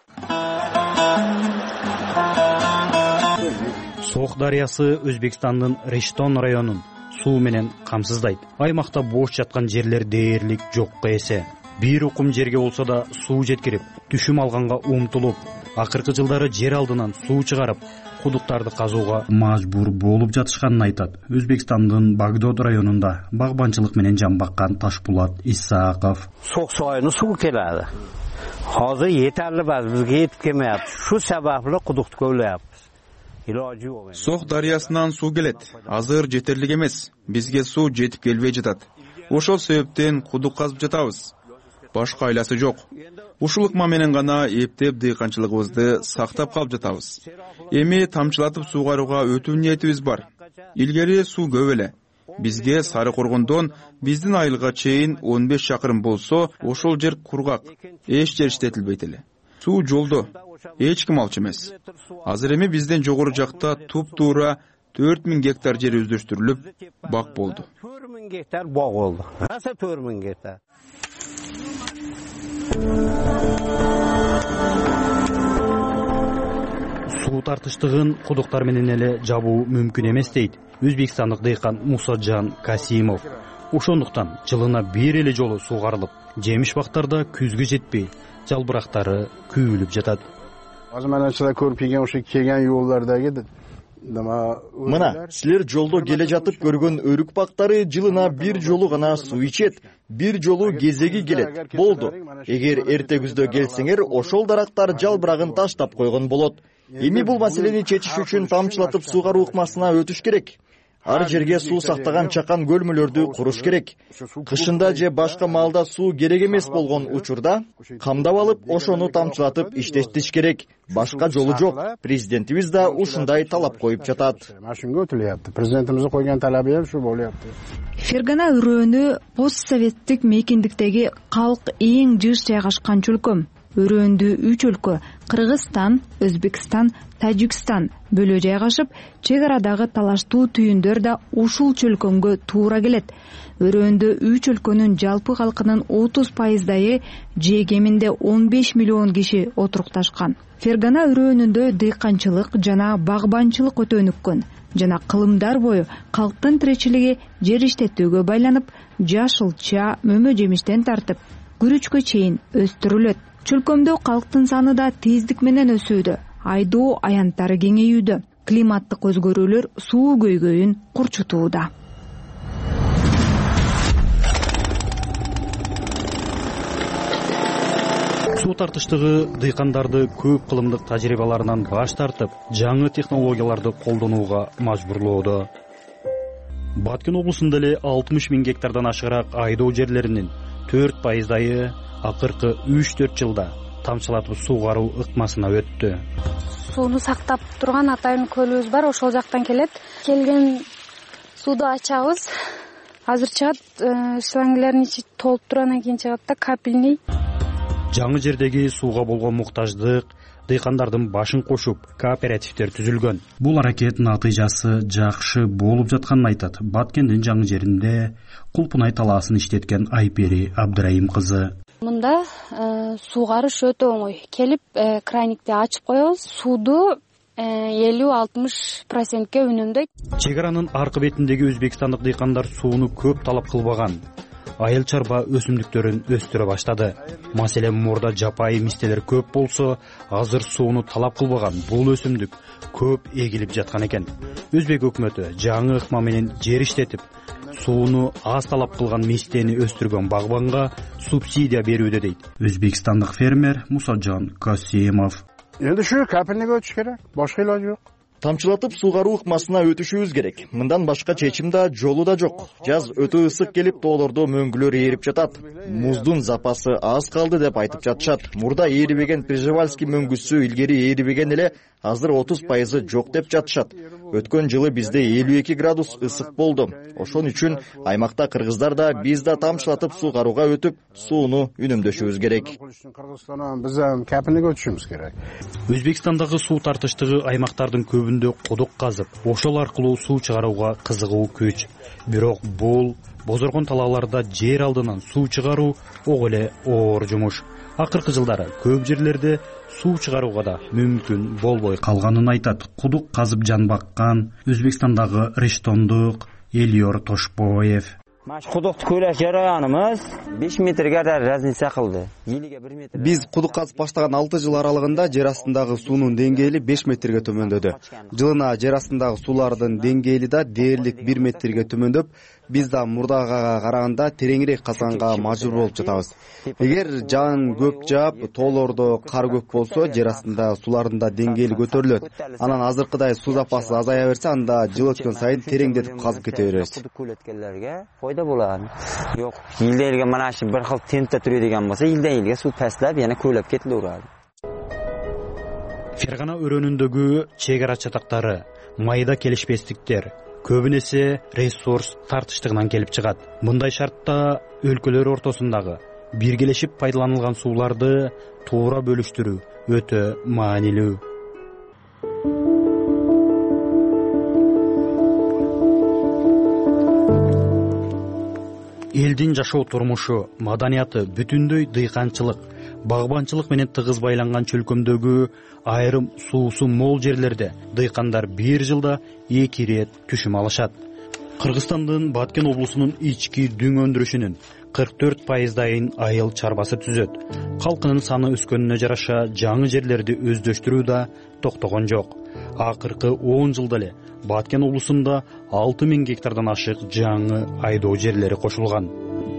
Speaker 9: Сох дарыясы Өзбекстандын Рештон районун суу менен камсыздайт. Аймакта бош жаткан жерлер дээрлик жокко эсе. Бир укум жерге болсо да суу жеткирип, түшүм алганга умтулуп, акыркы жылдары жер алдынан суу чыгарып, кудуктарды казууга мажбур болуп жатышканын айтат. Өзбекстандын Багдод районунда багбанчылык менен жан баккан Ташпулат Исааков.
Speaker 16: Сок суайны суу келadi. Hozir yetarli emas, bizga yetib kelmayapti. Shu sababli quduqni ko'ylayapmiz. Iloji yo'q.
Speaker 2: Сох дарыясынан суу келет. Азыр жетерлик эмес. Бизге суу жетип келбей жатат. Ошол себептен кудук казып жатабыз. Башка айласы жок. Ушул ыкма менен гана эптеп дыйканчылыгыбызды сактап калып жатабыз. Эми тамчылатып суугарууга өтүү ниетибиз бар. Илгери суу көп эле. Бизге Сары Коргондон биздин айылга чейин он беш чакырым болсо, ошол жер кургак, эч жер иштетилбейт эле. Суу жолдо, эч ким алчу эмес. Азыр эми бизден жогору жакта туп-туура төрт миң гектар жер өздөштүрүлүп, бак болду.
Speaker 16: төрт миң гектар бак болду. Раса төрт миң гектар.
Speaker 9: Суу тартыштыгын кудуктар менен эле жабуу мүмкүн эмес дейт өзбекстандык дыйкан Мусаджан Касимов. Ошондуктан жылына бир эле жолу суугарылып, жемиш бактарда күзгө жетпей, жалбырактары күйүлүп жатат.
Speaker 13: Азыр мен ачыда көрүп келген ошо келген юллардагы
Speaker 21: Мына, силер жолдо келе жатып көргөн өрүк бактары жылына бир жолу гана суу ичет, бир жолу кезеги келет. Болду. Эгер эрте күздө келсеңер, ошол дарактар жалбырагын таштап койгон болот. Эми бул маселени чечиш үчүн тамчылатып суугаруу ыкмасына өтүш керек. Ар жерге суу сактаган чакан көлмөлөрдү куруш керек. Кышында же башка маалда суу керек эмес болгон учурда камдап алып, ошону тамчылатып иштетиш керек. Башка жолу жок. Президентибиз да ушундай талап коюп жатат.
Speaker 13: Машинге өтүлөптү. Президентибиздин койгон талабы да ушу болупту.
Speaker 14: Фергана өрөөнү постсоветтик мейкиндиктеги калк эң жыш жайгашкан чөлкөм. Өрөөндү үч өлкө Кыргызстан, Өзбекстан, Тажикстан бөлө жайгашып, чек арадагы талаштуу түйүндөр да ушул чөлкөмгө туура келет. Өрөөндө үч өлкөнүн жалпы калкынын отуз пайыздайы же кеминде он беш миллион киши отурукташкан. Фергана өрөөнүндө дыйканчылык жана багбанчылык өтөнүккөн жана кылымдар бою калктын тиричилиги жер иштетүүгө байланып, жашылча, мөмө жемиштен тартып, күрүчкө чейин өстүрүлөт. Чөлкөмдө калктын саны да тездик менен өсүүдө, айдоо аянттары кеңейүүдө, климаттык өзгөрүүлөр суу көйгөйүн курчутууда.
Speaker 9: Суу тартыштыгы дыйкандарды көп кылымдык тажрыйбаларынан баш тартып, жаңы технологияларды колдонууга мажбурлоодо. Баткен облусунда эле алтымыш миң гектардан ашыгыраак айдоо жерлеринин төрт пайыздайы акыркы үч төрт жылда тамчылатып суугаруу ыкмасына өттү.
Speaker 22: Сууну сактап турган атайын көлүбүз бар, ошол жактан келет. Келген сууду ачабыз. Азыр чыгат, шлангылардын ичи толуп тургандан кийин чыгат да капельный.
Speaker 9: Жаңы жердеги сууга болгон муктаждык дыйкандардын башын кошуп, кооперативдер түзүлгөн. Бул аракет натыйжасы жакшы болуп жатканын айтат Баткендин жаңы жеринде Кулпунай талаасын иштеткен Айпери Абдырайым кызы.
Speaker 22: Мында суугарыш өтө оңой. Келип краникти ачып коебуз, сууду элүү алтымыш процентке үнөмдөйт.
Speaker 9: Чек аранын аркы бетиндеги өзбекстандык дыйкандар сууну көп талап кылбаган. Айыл чарба өсүмдүктөрүн өстүрө баштады. Маселен, мурда жапайы мистелер көп болсо, азыр сууну талап кылбаган бул өсүмдүк көп эгилип жаткан экен. Өзбек өкмөтү жаңы ыкма менен жер иштетип, сууну аз талап кылган мистени өстүргөн багбанга субсидия берүүдө дейт өзбекстандык фермер Мусаджан Касимов.
Speaker 13: Эndi shu kapelniga o'tish kerak, boshqa iloji yo'q.
Speaker 21: Тамчылатып суугаруу ыкмасына өтүшүбүз керек. Мындан башка чечим да жолу да жок. Жаз өтө ысык келип, тоолордо мөңгүлөр ээрип жатат. Муздун запасы аз калды деп айтып жатышат. Мурда ээрибеген Прижевальский мөңгүсү илгери ээрибеген эле, азыр отуз пайызы жок деп жатышат. Өткөн жылы бизде элүү эки градус ысык болду. Ошон үчүн аймакта кыргыздар да биз да тамчылатып суугарууга өтүп, сууну үнөмдөшүбүз керек.
Speaker 13: Биз кепилдик өтүшүбүз керек.
Speaker 9: Өзбекстандагы суу тартыштыгы аймактардын көбүндө кудук казып, ошол аркылуу суу чыгарууга кызыгуу күч. Бирок бул бозоргон талааларда жер алдынан суу чыгаруу ого эле оор жумуш. Акыркы жылдары көп жерлерде суу чыгарууга да мүмкүн болбой калганын айтат кудук казып жан баккан Өзбекстандагы Риштондук Элиор Тошбоев.
Speaker 3: Кудукту көйлөш жараяныбыз беш метрге да разница кылды.
Speaker 4: Биз кудук казып баштаган алты жыл аралыгында жер астындагы суунун деңгээли беш метрге төмөндөдү. Жылына жер астындагы суулардын деңгээли да дээрлик бир метрге төмөндөп, биз да мурдагыга караганда тереңирээк казганга мажбур болуп жатабыз. Эгер жаан көп жаап, тоолордо кар көп болсо, жер астында суулардын да деңгээли көтөрүлөт. Анан азыркыдай суу запасы азая берсе, анда жыл өткөн сайын тереңдетип казып кете беребиз.
Speaker 3: Файда болот. Жок, жылдан жылга мына ушул бир кыл темпте туруу деген болсо, жылдан жылга суу пастлап, яна көйлөп кетилет.
Speaker 9: Фергана өрөөнүндөгү чек ара чатактары, майда келишпестиктер көбүнесе ресурс тартыштыгынан келип чыгат. Мындай шартта өлкөлөр ортосундагы биргелешип пайдаланылган сууларды туура бөлүштүрүү өтө маанилүү. Элдин жашоо турмушу, маданияты бүтүндөй дыйканчылык, багбанчылык менен тыгыз байланган чөлкөмдөгү айрым суусу мол жерлерде дыйкандар бир жылда эки ирет түшүм алышат. Кыргызстандын Баткен облусунун ички дүң өндүрүшүнүн кырк төрт пайыздайын айыл чарбасы түзөт. Калкынын саны өскөнүнө жараша жаңы жерлерди өздөштүрүү да токтогон жок. Акыркы он жылда эле Баткен облусунда алты миң гектардан ашык жаңы айдоо жерлери кошулган.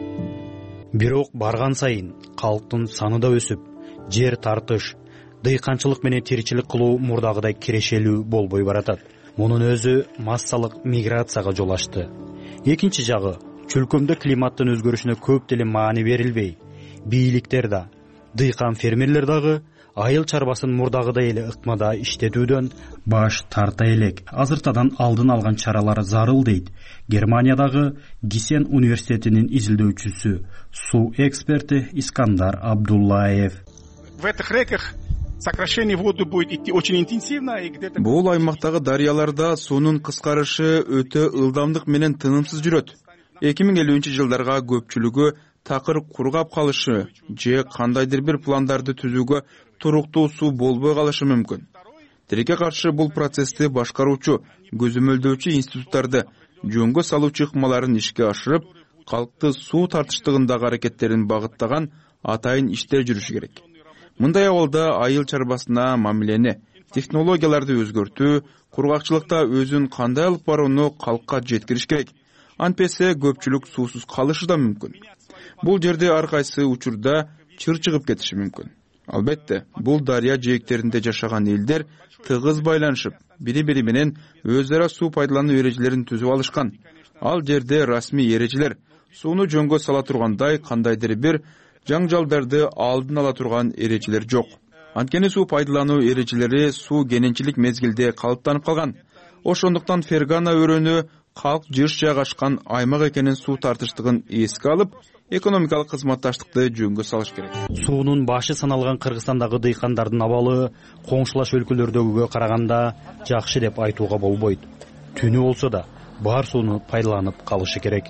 Speaker 9: Бирок барган сайын калктын саны да өсүп, жер тартыш, дыйканчылык менен тиричилик кылуу мурдагыдай кирешелүү болбой баратат. Мунун өзү массалык миграцияга жол ачты. Экинчи жагы, чөлкөмдө климаттын өзгөрүшүнө көп деле маани берилбей, бийликтер да, дыйкан фермерлер дагы айыл чарбасын мурдагыдай эле ыкмада иштетүүдөн баш тарта элек. Азыртадан алдын алган чаралар зарыл дейт Германиядагы Гисен университетинин изилдөөчүсү, суу эксперти Искандар Абдуллаев.
Speaker 23: В этих реках сокращение воды будет идти очень интенсивно и где-то.
Speaker 2: Бул аймактагы дарыяларда суунун кыскарышы өтө ылдамдык менен тынымсыз жүрөт. эки миң элүүнчү жылдарга көпчүлүгү такыр кургап калышы же кандайдыр бир пландарды түзүүгө туруктуу суу болбой калышы мүмкүн. Тилекке каршы бул процессти башкаруучу, көзөмөлдөөчү институттарды жөнгө салуучу ыкмаларын ишке ашырып, калкты суу тартыштыгындагы аракеттерин багыттаган атайын иштер жүрүшү керек. Мындай абалда айыл чарбасына мамилени, технологияларды өзгөртүү, кургакчылыкта өзүн кандай алып барууну калкка жеткириш керек. Антпесе көпчүлүк суусуз калышы да мүмкүн. Бул жерде ар кайсы учурда чыр чыгып кетиши мүмкүн. Албетте, бул дарыя жээктеринде жашаган элдер тыгыз байланышып, бири-бири менен өз ара суу пайдалануу эрежелерин түзүп алышкан. Ал жерде расмий эрежелер, сууну жөнгө сала тургандай кандайдыр бир жаңжалдарды алдын ала турган эрежелер жок. Анткени суу пайдалануу эрежелери суу кененчилик мезгилде калыптанып калган. Ошондуктан Фергана өрөөнү калк жыш жайгашкан аймак экенин суу тартыштыгын эске алып, экономикалык кызматташтыкты жөнгө салыш керек.
Speaker 9: Суунун башы саналган Кыргызстандагы дыйкандардын абалы коңшулаш өлкөлөрдөгүгө караганда жакшы деп айтууга болбойт. Түнү болсо да бар сууну пайдаланып калышы керек.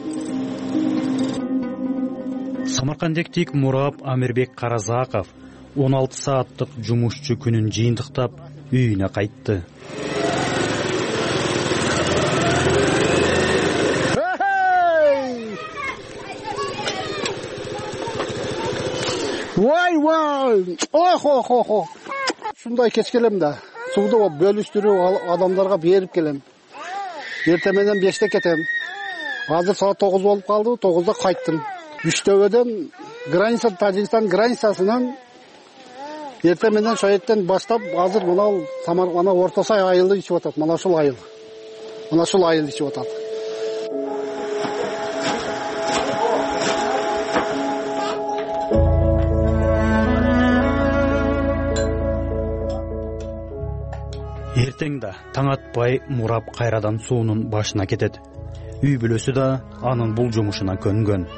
Speaker 9: Самаркандектик Мурап Амирбек Каразаков он алты сааттык жумушчу күнүн жыйынтыктап үйүнө кайтты.
Speaker 13: Vay vay! Oh oh oh oh! Şunday keç kelem da. Suudu bölüştürüp adamlarga berip kelem. Erте менен беште кетем. Азыр саат тогуз болуп калды, тогузда кайттым. Үчтөгөдөн граница, Тажикстан границасынан эрте менен шоеттен баштап азыр мына Самар мына Орто Сай айылды ичип атат. Мына ушул айыл. Мына ушул айылды ичип атат.
Speaker 9: таң атпай мурап кайрадан суунун башына кетет. Үй бүлөсү да анын бул жумушуна көнгөн.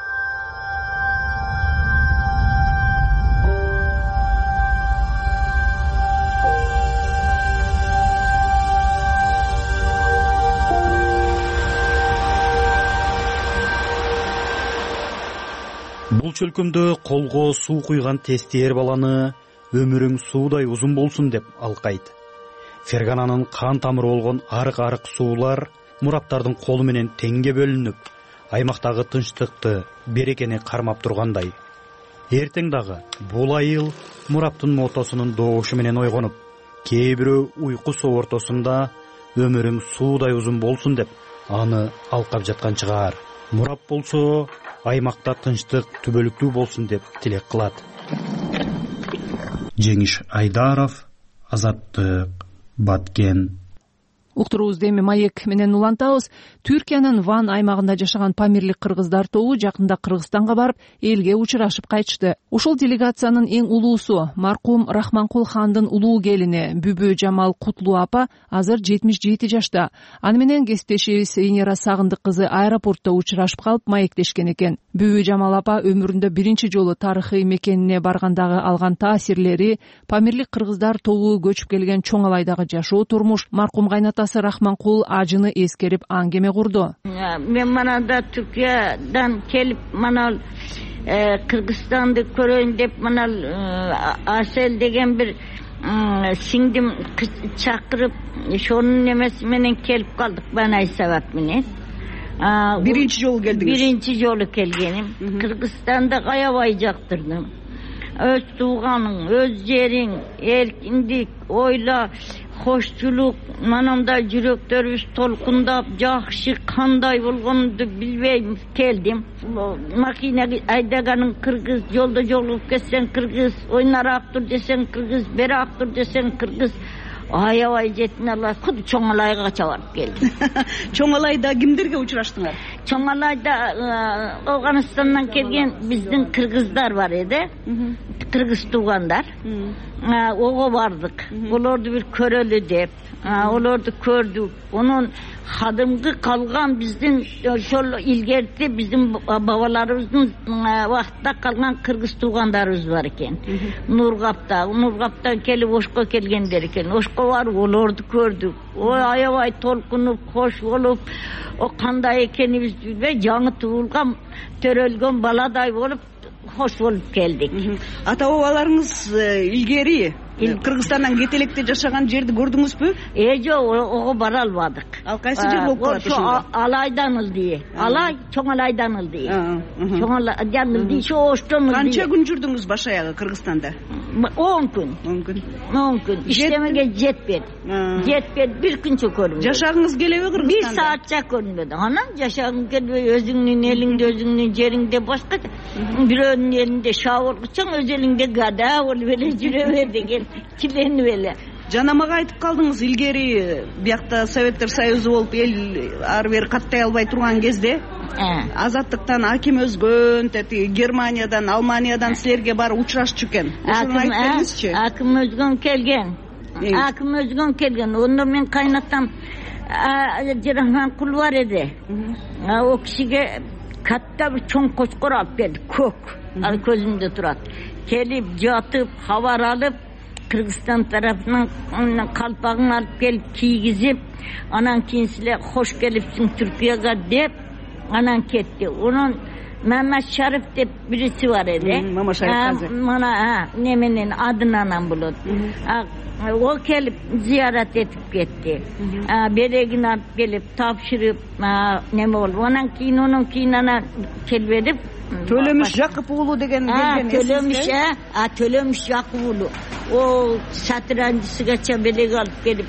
Speaker 9: Бул чөлкөмдө колго суу куйган тестиер баланы өмүрүң суудай узун болсун деп алкайт. Фергананын кан тамыры болгон арык-арык суулар мураптардын колу менен теңге бөлүнүп, аймактагы тынчтыкты, берекени кармап тургандай. Эртең дагы бул айыл мураптын мотосунун добушу менен ойгонуп, кээ бирөө уйкусу ортосунда өмүрүң суудай узун болсун деп аны алкап жаткан чыгар. Мурап болсо аймакта тынчтык, түбөлүктүү болсун деп тилек кылат. Жеңиш Айдаров, Азаттык, Баткен.
Speaker 1: Уктуруубузду эми маек менен улантабыз. Түркиянын Ван аймагында жашаган памирлик кыргыздар тобу жакында Кыргызстанга барып, элге учурашып кайтышты. Ушул делегациянын эң улуусу маркум Рахманкул хандын улуу келини Бүбү Жамал Кутлуу апа азыр жетимиш жети жашта. Аны менен кесиптешибиз Венера Сагындык кызы аэропортто учурашып калып маектешкен экен. Бүбү Жамал апа өмүрүндө биринчи жолу тарыхый мекенине баргандагы алган таасирлери, памирлик кыргыздар тобу көчүп келген чоң алайдагы жашоо турмуш, маркум кайнатасы Рахманкул ажыны эскерип аңгеме курду.
Speaker 5: Мен манада Түркиядан келип, манал Кыргызстанды көрөйүн деп, манал Асел деген бир сиңдим чакырып, ошонун немеси менен келип калдык, банай сабак менен.
Speaker 6: Биринчи жолу келдиңиз?
Speaker 5: Биринчи жолу келгеним. Кыргызстанды аябай жактырдым. Өз тууганың, өз жериң, эркиндик, ойла, хошчулук, манамда жүрөктөрүбүз толкундап, жакшы кандай болгонду билбейм келдим. Макина айдаганын кыргыз, жолдо жолугуп кетсең кыргыз, ойнарак тур десең кыргыз, берак тур десең кыргыз. Аябай жеттин алла, куд чоң алайга кача барып келдим.
Speaker 6: Чоң алайда кимдерге учураштыңар?
Speaker 5: Чоң алайда Афганистандан келген биздин кыргыздар бар эди. Кыргыз туугандар. Ого бардык. Олорду бир көрөлү деп, олорду көрдүк. Онун кадимки калган биздин ошол илгерти биздин бабаларыбыздын убактта калган кыргыз туугандарыбыз бар экен. Нургапта, Нургаптан келип Ошко келгендер экен. Ошко барып олорду көрдүк. Ой, аябай толкунуп, кош болуп, о кандай экенибизди билбей, жаңы туулган, төрөлгөн баладай болуп хош болуп келдик.
Speaker 6: Ата бабаларыңыз илгери Кыргызстандан кетелекте жашаган жерди көрдүңүзбү?
Speaker 5: Э, жок, ого бара албадык.
Speaker 6: Ал кайсы жер болуп калат ошондо?
Speaker 5: Алайдан ылдый. Алай, чоң алайдан ылдый. Чоң алайдан ылдый, оштон ылдый.
Speaker 6: Канча күн жүрдүңүз баш аягы Кыргызстанда?
Speaker 5: он күн.
Speaker 6: он күн.
Speaker 5: он күн. Иштемеге жетпedi. Жетпedi, бир күнчө көрдүм.
Speaker 6: Жашагыңыз келеби Кыргызстанда?
Speaker 5: бир саатча көрүнбөдү. Анан жашагың келбей, өзүңдүн элиңде, өзүңдүн жериңде башка, бирөөнүн элинде шабыргычаң, өз элиңде гада болуп эле жүрө бер деген. Чиленип эле.
Speaker 6: Жана мага айтып калдыңыз, илгери биякта Советтер Союзу болуп эл ары бери каттай албай турган кезде азаттыктан аким өзгөн, тети Германиядан, Алманиядан силерге барып учурашчу экен. Ошону айтып бериңизчи.
Speaker 5: Аким өзгөн келген. Аким өзгөн келген. Онда мен кайнатам Рахманкул бар эди. О кишиге катта бир чоң кочкор алып келди, көк. Ал көзүмдө турат. Келип жатып, хабар алып, Кыргызстан тарапынан калпагын алып келип кийгизип, анан кийин силер хош келипсиң Түркияга деп, анан кетти. Онун Мамат Шариф деп бириси бар эди.
Speaker 6: Мамат Шариф казы.
Speaker 5: Мана неменен адынан болот. О келип зиярат этип кетти. Берегин алып келип тапшырып, неме болду. Анан кийин онун кийин анан келбедип,
Speaker 6: Төлөмүш Жакып уулу деген келген.
Speaker 5: Төлөмүш, а Төлөмүш Жакып уулу. О сатыранчысыгача белек алып келип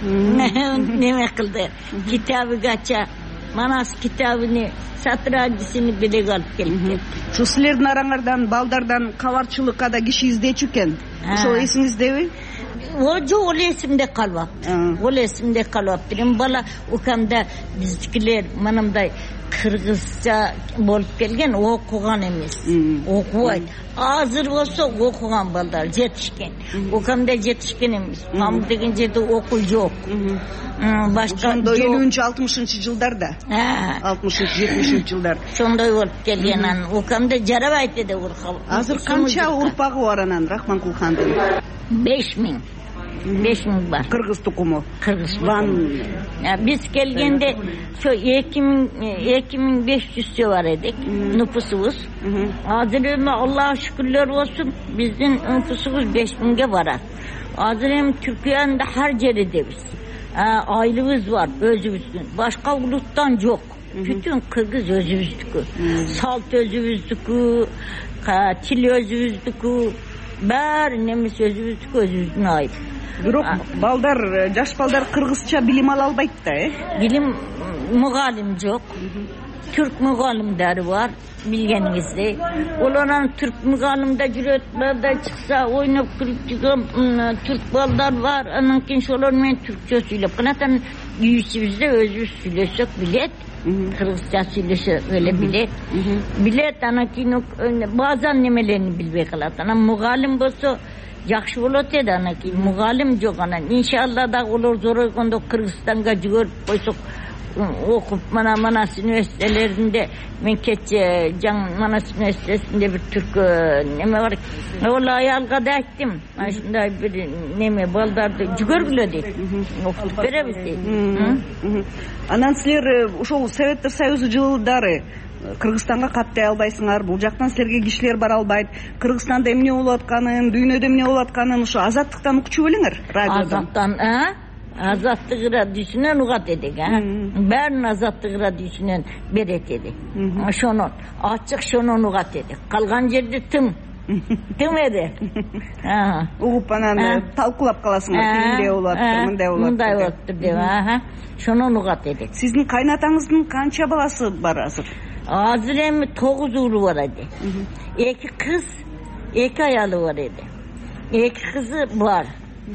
Speaker 5: неме кылды. Китабыгача, манас китабыны, сатыранчысыны белек алып келип.
Speaker 6: Ушу силердин араңардан, балдардан кабарчылыкка да киши издечү экен. Ошол эсиңиздеби?
Speaker 5: О жок, ол эсимде калбаптыр. Ол эсимде калбаптыр. Эми бала укамда биздикилер манамдай кыргызча болуп келген, окуган эмес. Окубайт. Азыр болсо окуган балдар жетишкен. Окамда жетишкен эмес. Мамыр деген жерде окуу жок. Башка
Speaker 6: элүүнчү алтымышынчы жылдарда. алтымышынчы жетимишинчи жылдар.
Speaker 5: Шондой болуп келген анан окамда жарабайт деди уркап.
Speaker 6: Азыр канча урпагы бар анан Рахманкул хандын?
Speaker 5: беш миң. беш миң бар.
Speaker 6: Кыргыз тукуму.
Speaker 5: Кыргыз. Биз келгенде şu эки миң беш жүзчө бар эдик. Нüfusубуз. Азыр эми Аллага шүкүрлөр болсун, биздин нüfusубуз беш миңге барат. Азыр эми Түркиянын ар жеридебиз. Айлыбыз бар, өзүбүздүн. Башка улуттан жок. Бүтүн кыргыз өзүбүздүкү. Салт өзүбүздүкү, тил өзүбүздүкү, баары немес өзүбүздүкү, өзүбүздүн айыл.
Speaker 6: Бирок балдар, жаш балдар кыргызча билим ала албайт да, э?
Speaker 5: Билим мугалим жок. Türk mugallimleri var bilgeniңиздей. Олардан Türk mugallimde жүрөт, балдар чыкса ойноп кирип жүргөн Türk балдар бар. Анан кийин ошолор менен түркчө сүйлөп, канатан үй ичибизде өзүбүз сүйлөсөк билет. Кыргызча сүйлөсө эле билет. Билет, анан кийин баазан немелерин билбей калат. Анан мугалим болсо жакшы болот эди, анан кийин мугалим жок. Анан иншалла да олор зоройгондо Кыргызстанга жүгөрүп койсок, окуп мана Манас университелеринде, мен кече жаң Манас университесинде бир түркө неме бар. Ол аялга да айттым, ушундай бир неме балдарды жүгөргүлө дейт. Окутуп беребиз дейт.
Speaker 6: Анан силер ошол Советтер Союзу жылдары Кыргызстанга каттай албайсыңар, бул жактан силерге кишилер бара албайт. Кыргызстанда эмне болуп атканын, дүйнөдө эмне болуп атканын ошо Азаттыктан укчу белиңер, радиодон.
Speaker 5: Азаттан, а? Азаттык радиосунан угат эдик, а? Баарын Азаттык радиосунан берет эдик. Ошонун ачык шонун угат эдик. Калган жерде тым. Тым эди.
Speaker 6: Угуп анан талкуулап каласыңар, тигиндей болуп атыр, мындай болуп атыр.
Speaker 5: Мындай болуп атыр деп, аха. Шонун угат эдик.
Speaker 6: Сиздин кайнатаңыздын канча баласы бар азыр?
Speaker 5: Азыр эми тогуз уулу бар эди. Эки кыз, эки аялы бар эди. Эки кызы бар.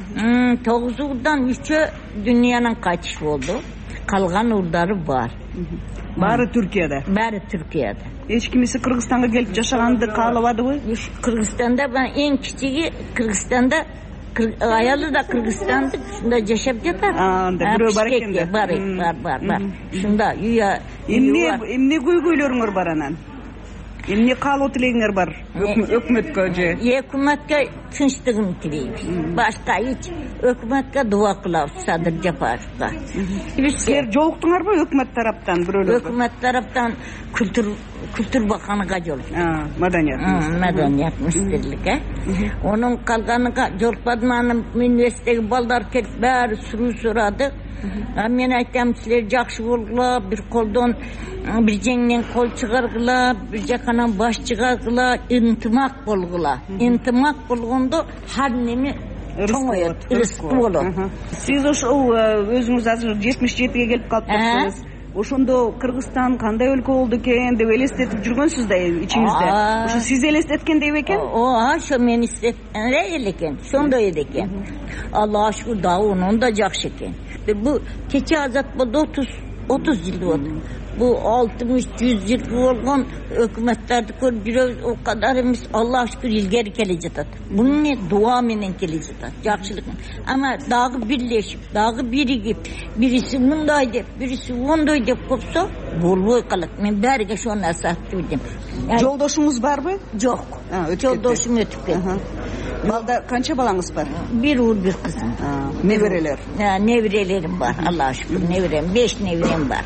Speaker 5: Тогуз уулдан үчөө дүйнөнүн кайтыш болду. Калган уулдары бар.
Speaker 6: Баары Түркияда.
Speaker 5: Баары Түркияда.
Speaker 6: Эч кимиси Кыргызстанга келип жашаганды каалабадыбы?
Speaker 5: Кыргызстанда эң кичиги Кыргызстанда, аялы да Кыргызстанда ушунда жашап жатат.
Speaker 6: Анда бирөө бар экен да.
Speaker 5: Бар, бар, бар, бар. Ушунда үйө
Speaker 6: эмне эмне көйгөйлөрүңөр бар анан? Эмне каалоо тилегиңер бар? Өкмөткө же?
Speaker 5: Өкмөткө тынчтыгын тилейбиз. Башка эч өкмөткө дуа кылабыз, Садыр Жапаровго.
Speaker 6: Силер жолуктуңарбы өкмөт тараптан бирөөлөр?
Speaker 5: Өкмөт тараптан kültür kültür bakanıga жолуктум.
Speaker 6: Маданият.
Speaker 5: Маданият министрлиги. Onun kalganıga жолукпадым, анан университеттеги балдар келип баары суруу сурады. Мен айтам, силер жакшы болгула, бир колдон бир жеңнен кол чыгаргыла, бир жаканан баш чыгаргыла, ынтымак болгула. Ынтымак болгондо ар неме чоңоет, ырыскы болот.
Speaker 6: Сиз ошол өзүңүз азыр жетимиш жетиге келип калыптырсыз. Ошондо Кыргызстан кандай өлкө болду экен деп элестетип жүргөнсүз да ичиңизде. Ошо сиз элестеткендей бекен?
Speaker 5: Ооба, ошо мен элестеткендей эле экен. Ошондой эле экен. Аллага шүкүр, да онун да жакшы экен. Бу кече азат болду отуз жыл болду. Бу алтымыш жүз жыл болгон өкмөттөрдү көрүп жүрөбүз, о кадар эмес, Аллага шүкүр илгери келе жатат. Бунун не дуа менен келе жатат, жакшылык. Ама дагы бирлешип, дагы биригип, бириси мындай деп, бириси ондой деп койсо болбой калат. Мен баарыга ошол нерсе айтып жүрдүм.
Speaker 6: Жолдошуңуз барбы?
Speaker 5: Жок. Жолдошум өтүп кетти.
Speaker 6: Балда канча балаңыз бар?
Speaker 5: Бир уул, бир кызым.
Speaker 6: Неберелер?
Speaker 5: Неберелерим бар, Аллага шүкүр, неберем, беш неберем бар.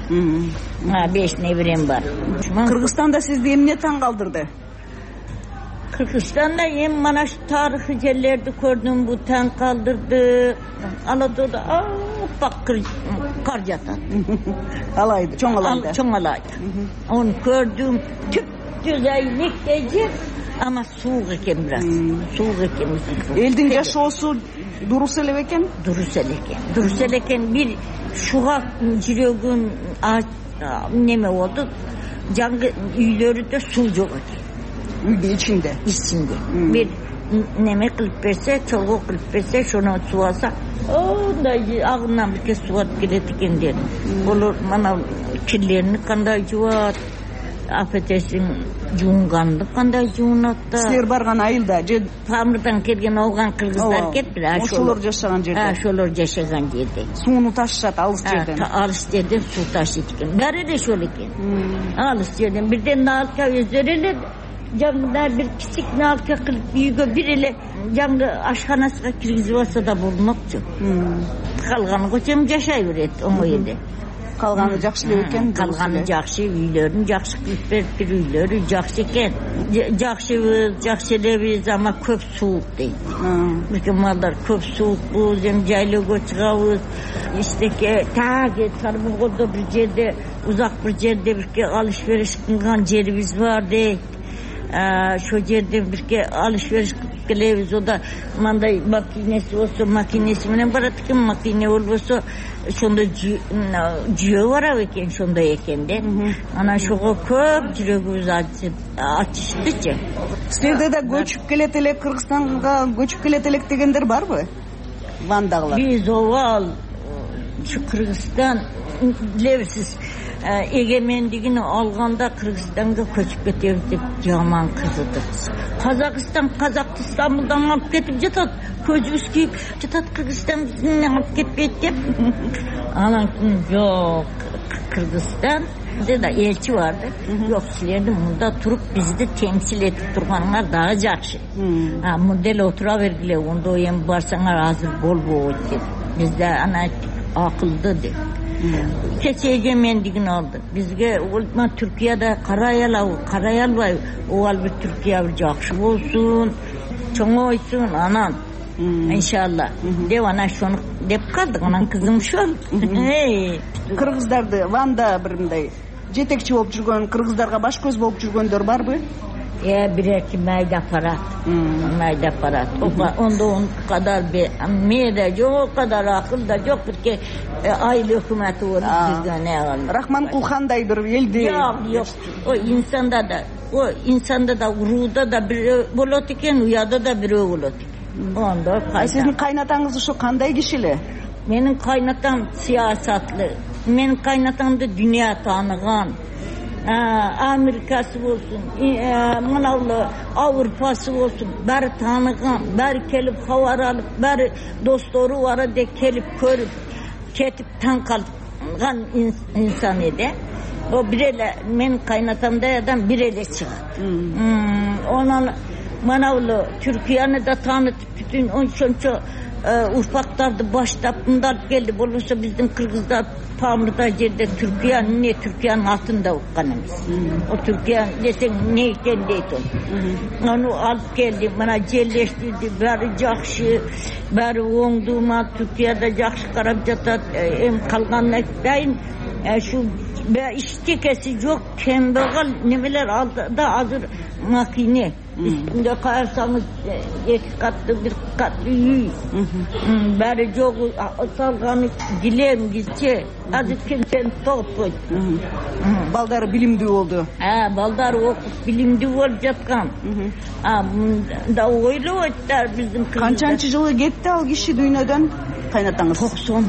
Speaker 5: беш неберем бар.
Speaker 6: Кыргызстанда сизди эмне таң калдырды?
Speaker 5: Кыргызстанда эми мана шу тарыхый жерлерди көрдүм, бу таң калдырды. Алатоодо аппак кар жатат.
Speaker 6: Алайды, чоң алайды.
Speaker 5: Чоң алайды. Onu көрдүм, түп түз айнектей жер, ама суук экен бирок. Суук экен.
Speaker 6: Элдин жашоосу дурус эле бекен?
Speaker 5: Дурус эле экен. Дурус эле экен. Бир шугак жүрөгүн неме болду, жаңы үйлөрүдө суу жок экен.
Speaker 6: Үйдүн ичинде?
Speaker 5: Ичинде. Бир неме кылып берсе, чолго кылып берсе, шону суу алса, ондай агымдан бирке суу келет экен деді. Олар мана кирлерини кандай жуат, апетесин жуунганды кандай жуунат да.
Speaker 6: Силер барган айылда же
Speaker 5: Памырдан келген алган кыргыздар кетти.
Speaker 6: Ошолор жашаган жерде.
Speaker 5: Ошолор жашаган жерде.
Speaker 6: Сууну ташышат алыс жерден.
Speaker 5: Алыс жерден суу ташыйт экен. Баары да ошол экен. Алыс жерден бирден налка өздөрү эле жаңгыда бир кичик налка кылып үйгө бир эле жаңгы ашканасына киргизип алса да болмокчу. Калганы көчөм жашай берет оңой эле.
Speaker 6: Калганы жакшы эле экен.
Speaker 5: Калганы жакшы, үйлөрүн жакшы кылып бериптир, үйлөрү жакшы экен. Жакшыбыз, жакшы элебиз, ама көп суук дейт. Бирке малдар көп суукпуз, эми жайлоого чыгабыз. Иштеке таги Сарбулгодо бир жерде, узак бир жерде бирке алыш бериш кылган жерибиз бар дейт. Ошо жерде бирке алыш бериш кылып келебиз. Ода мындай макинеси болсо, макинеси менен барат экен, макине болбосо ошондой жүйө барабы экен, ошондой экен да. Анан ошого көп жүрөгүбүз ачыштычы.
Speaker 6: Силерде да көчүп келет элек, Кыргызстанга көчүп келет элек дегендер барбы? Вандагылар.
Speaker 5: Биз обал ушу Кыргызстан билебизсиз, эгемендигин алганда Кыргызстанга көчүп кетебиз деп жаман кызыдык. Казакстан казакты Стамбулдан алып кетип жатат, көзүбүз күйүп жатат, Кыргызстан бизден алып кетпейт деп. Анан кийин жок, Кыргызстан да элчи барды. Жок, силерди мында туруп бизди темсил этип турганыңар дагы жакшы. А мында эле отура бергиле, ондо эми барсаңар азыр болбойт деп. Бизде ана акылды деп. Кече эгемендигин алды. Бизге улма Түркияда карай алабы, карай албайбы? Ол бир Түркия бир жакшы болсун, чоңойсун, анан иншалла деп ана шону деп калдык. Анан кызым ошол.
Speaker 6: Кыргыздарды Ванда бир мындай жетекчи болуп жүргөн, кыргыздарга баш көз болуп жүргөндөр барбы?
Speaker 5: Э, бир-эки майда аппарат, майда аппарат. Ондо он кадар мээде жок, кадар акылда жок, бирке айыл өкмөтү болуп жүргөн.
Speaker 6: Рахманкул кандай бир элди?
Speaker 5: Жок, жок. О инсанда да, о инсанда да, урууда да бирөө болот экен, уяда да бирөө болот экен. Ондо кайсы.
Speaker 6: Сиздин кайнатаңыз ошо кандай киши эле?
Speaker 5: Менин кайнатам саясатлы. Менин кайнатамды дүйнө тааныган. Америкасы болсун, мынау Аврупасы болсун, баары тааныган, баары келип кабар алып, баары достору бара деп келип көрүп, кетип таң калган инсан эди. О бир эле мен кайнатамдай адам бир эле чыгат. Онан мынау Түркияны да таанытып, бүтүн ошончо урпактарды баштап мындар келди. Болбосо биздин кыргыздар Памырда жерде Түркия, не Түркиянын атын да уккан эмес. О Түркия десең не экен дейт ол. Аны алып келди, мына жерлештирди, баары жакшы, баары оңду, ма Түркияда жакшы карап жатат. Эми калганын айтайын, ушу иштекеси жок, кембагал немелер алдыда азыр макине. Üstünde kayarsanız iki katlı bir katlı үй. Bari çok salganı dilem gitçe. Azıcık kimsen top koy.
Speaker 6: Baldarı bilimdi oldu.
Speaker 5: Ha, baldarı okup bilimdi olup жаткан. Ha, da öyle oytlar bizim kızımızda.
Speaker 6: Kançançı жылы кетти ал киши дүйнөдөн? Кайнатаңыз?
Speaker 5: тоқсон.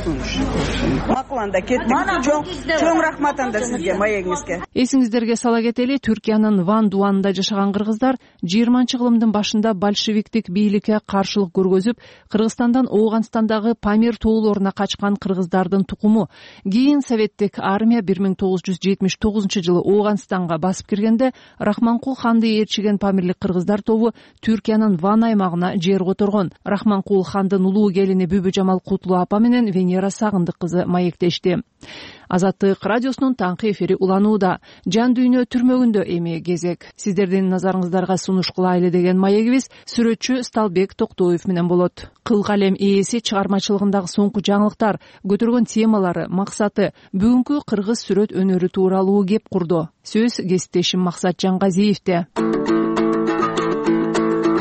Speaker 6: Макул анда кеттик. Чоң рахмат анда сизге, маегиңизге.
Speaker 1: Эсиңиздерге сала кетели, Түркиянын Ван Дуанында жашаган кыргыздар жыйырманчы кылымдын башында большевиктик бийликке каршылык көргөзүп, Кыргызстандан Ооганстандагы Памир тоолоруна качкан кыргыздардын тукуму. Кийин советтик армия бир миң тогуз жүз жетимиш тогузунчу жылы Ооганстанга басып киргенде, Рахманкул ханды ээрчиген памирлик кыргыздар тобу Түркиянын Ван аймагына жер которгон. Рахманкул хандын улуу келини Бүбү Жамал Кутлуу апа менен Венера Сагындык кызы маектешти. Азаттык радиосунун таңкы эфири уланууда. Жан дүйнө түрмөгүндө эми кезек. Сиздердин назарыңыздарга сунуш кылайлы деген маегибиз сүрөтчү Сталбек Токтоев менен болот. Кыл калем ээси чыгармачылыгындагы соңку жаңылыктар, көтөргөн темалары, максаты бүгүнкү кыргыз сүрөт өнөрү тууралуу кеп курду. Сөз кесиптешим Максат Жаңгазиевде.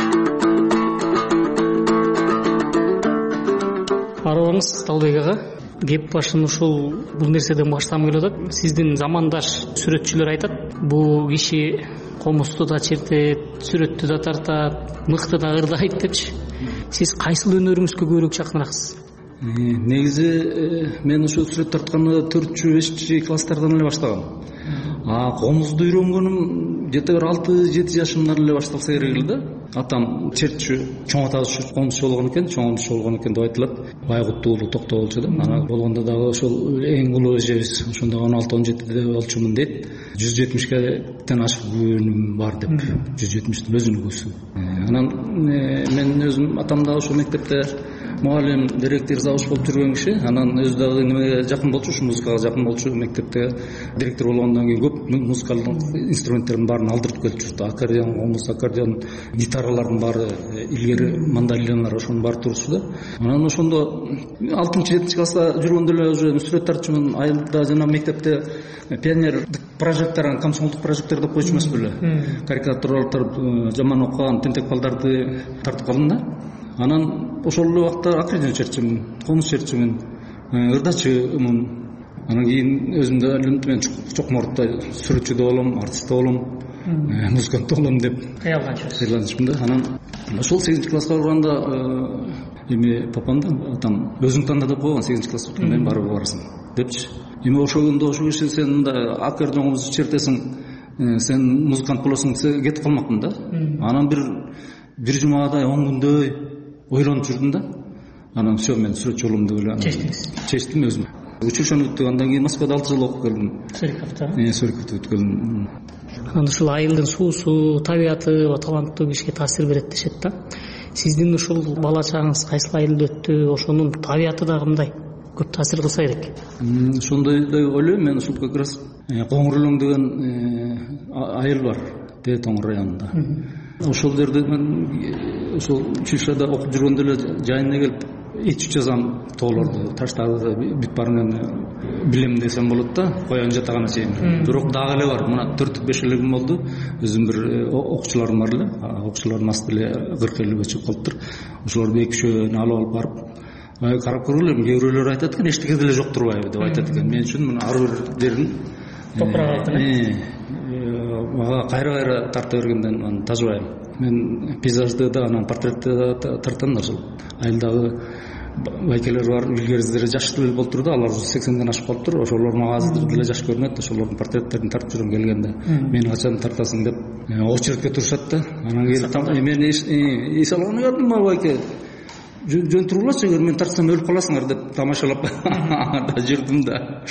Speaker 7: Арыбаңыз Талбек ага. кеп башын ушул бул нерседен баштагым келип атат. Сиздин замандаш сүрөтчүлөр айтат, бул киши комузду да чертет, сүрөттү да тартат, мыкты да ырдайт депчи. Сиз кайсыл өнөрүңүзгө көбүрөөк жакыныраksыз?
Speaker 8: Негизи мен ошо сүрөт тартканды төртүнчү бешинчи класстардан эле баштагам. А комузду үйрөнгөнүм где то бир алты жети жашымдан эле башталса керек эле да. Атам чертчү, чоң атабыз комузчу болгон экен, чоңчу болгон экен деп айтылат. Байгут уулу Токтоо болчу да. Ана болгондо дагы ошол эң улуу эжебиз ошондо он алты он жетиде болчумун дейт. жүз жетимишкеден ашык күнүм бар деп. жүз жетимиштин өзүнүн көзү. Анан мен өзүм атам да ошол мектепте мугалим, директор, завуч болуп жүргөн киши. Анан өзү дагы немеге жакын болчу, ушу музыкага жакын болчу. Мектепте директор болгондон кийин көп музыкалдык инструменттердин баарын алдырып келип жүрдү. Аккордеон, комуз, аккордеон, гитаралардын баары, илгери мандолиналар ошонун баары турчу да. Анан ошондо алтынчы жетинчи класста жүргөндө эле уже сүрөт тартчумун. Айылда жана мектепте пионердик прожектор, комсомолдук прожектор деп койчу эмес беле. Карикатураларды жаман окуган тентек балдарды тартып калдым да. Анан ошол эле убакта аккордеон чертчүмүн, комуз чертчүмүн, ырдачымын. Анан кийин өзүмдө элимди мен чокмордо сүрөтчү да болом, артист да болом, музыкант да болом деп кыйланышым да. Анан ошол сегизинчи класска барганда эми папам да атам өзүң танда деп койгон, сегизинчи класста окуганда эми барып барасың депчи. Эми ошондо ошол киши сен мындай аккордеоңду чертесиң, сен музыкант болосуң, сен кетип калмакмын да. Анан бир бир жумадай, он күндөй ойлонуп жүрдүм да. Анан все, мен сүрөтчү болом деп эле чечтим өзүм. Училищени бүттүк, андан кийин Москвада алты жыл окуп келдим. Суриковдо. Э, Суриковдо бүткөм.
Speaker 7: Анан ушул айылдын суусу, табигаты таланттуу кишиге таасир берет дешет да. Сиздин ушул бала чагыңыз кайсыл айылда өттү, ошонун табигаты да кандай? Көп таасир кылса керек.
Speaker 8: Ошондой деп ойлойм мен. Ушул как раз Коңур Өлөң деген айыл бар, Те Тоңур районунда. Ошол жерде мен ошол училищада окуп жүргөндө эле жайына келип этюд жазам, тоолорду, таштарды бүт баарынан билем десем болот да, коян жатагана чейин. Бирок дагы эле бар, мына төрт беш эле күн болду. Өзүм бир окуучуларым бар эле, окуучулардын астында эле кырк элүү чыгып калыптыр. Ошолорду эки үчөөнү алып алып барып карап көргүлөм. Кээ бирөөлөр айтат экен, эчтеке деле жок турбайбы деп айтат экен. Мен үчүн мына ар бир жерин
Speaker 7: топурак айтты.
Speaker 8: Мага кайра-кайра тарта бергенден аны тажыбайм. Мен пейзажды да, анан портретти да тартам. Ошол айылдагы байкелер бар, илгеризлери жаш деле болуптур да, алар сексенден ашып калыптыр. Ошолор мага азыр деле жаш көрүнөт. Ошолордун портреттерин тартып жүрөм келгенде. Мени качан тартасың деп очередке турушат да. Анан келип мен эс алганы көрдүм байке. Жөн тургулачы, мен тартсам өлүп каласыңар деп тамашалап да жүрдүм да.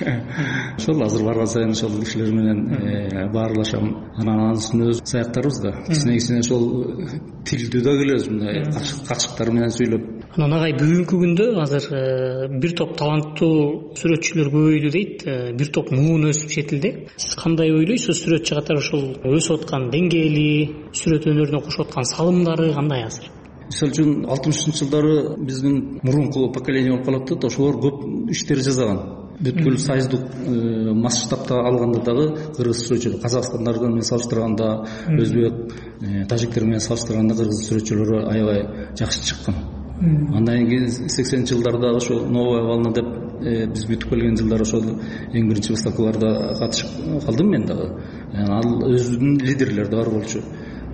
Speaker 8: Ошол азыр барган сайын ошол кишилер менен баарлашам. Анан анын үстүнө өз саяктарыбыз да. Кичине кичине ошол тилдүү да келебиз, мындай качыктар менен сүйлөп.
Speaker 7: Анан агай бүгүнкү күндө азыр бир топ таланттуу сүрөтчүлөр көбөйдү дейт, бир топ муун өсүп жетилди. Сиз кандай ойлойсуз, сүрөтчү катары ошол өсүп аткан деңгээли, сүрөт өнөрүнө кошуп аткан салымдары кандай азыр?
Speaker 8: Мисалы үчүн алтымышынчы жылдары биздин мурунку поколение болуп калат да, ошолор көп иштер жасаган. Бүткүл сайыздык масштабта алганда дагы кыргыз сүрөтчүлөр, казакстандарды менен салыштырганда, өзбек, тажиктер менен салыштырганда кыргыз сүрөтчүлөрү аябай жакшы чыккан. Андан кийин сексенинчи жылдарда ошо новая волна деп биз бүтүп келген жылдары ошол эң биринчи выставкаларда катышып калдым мен дагы. Ал өзүнүн лидерлери бар болчу.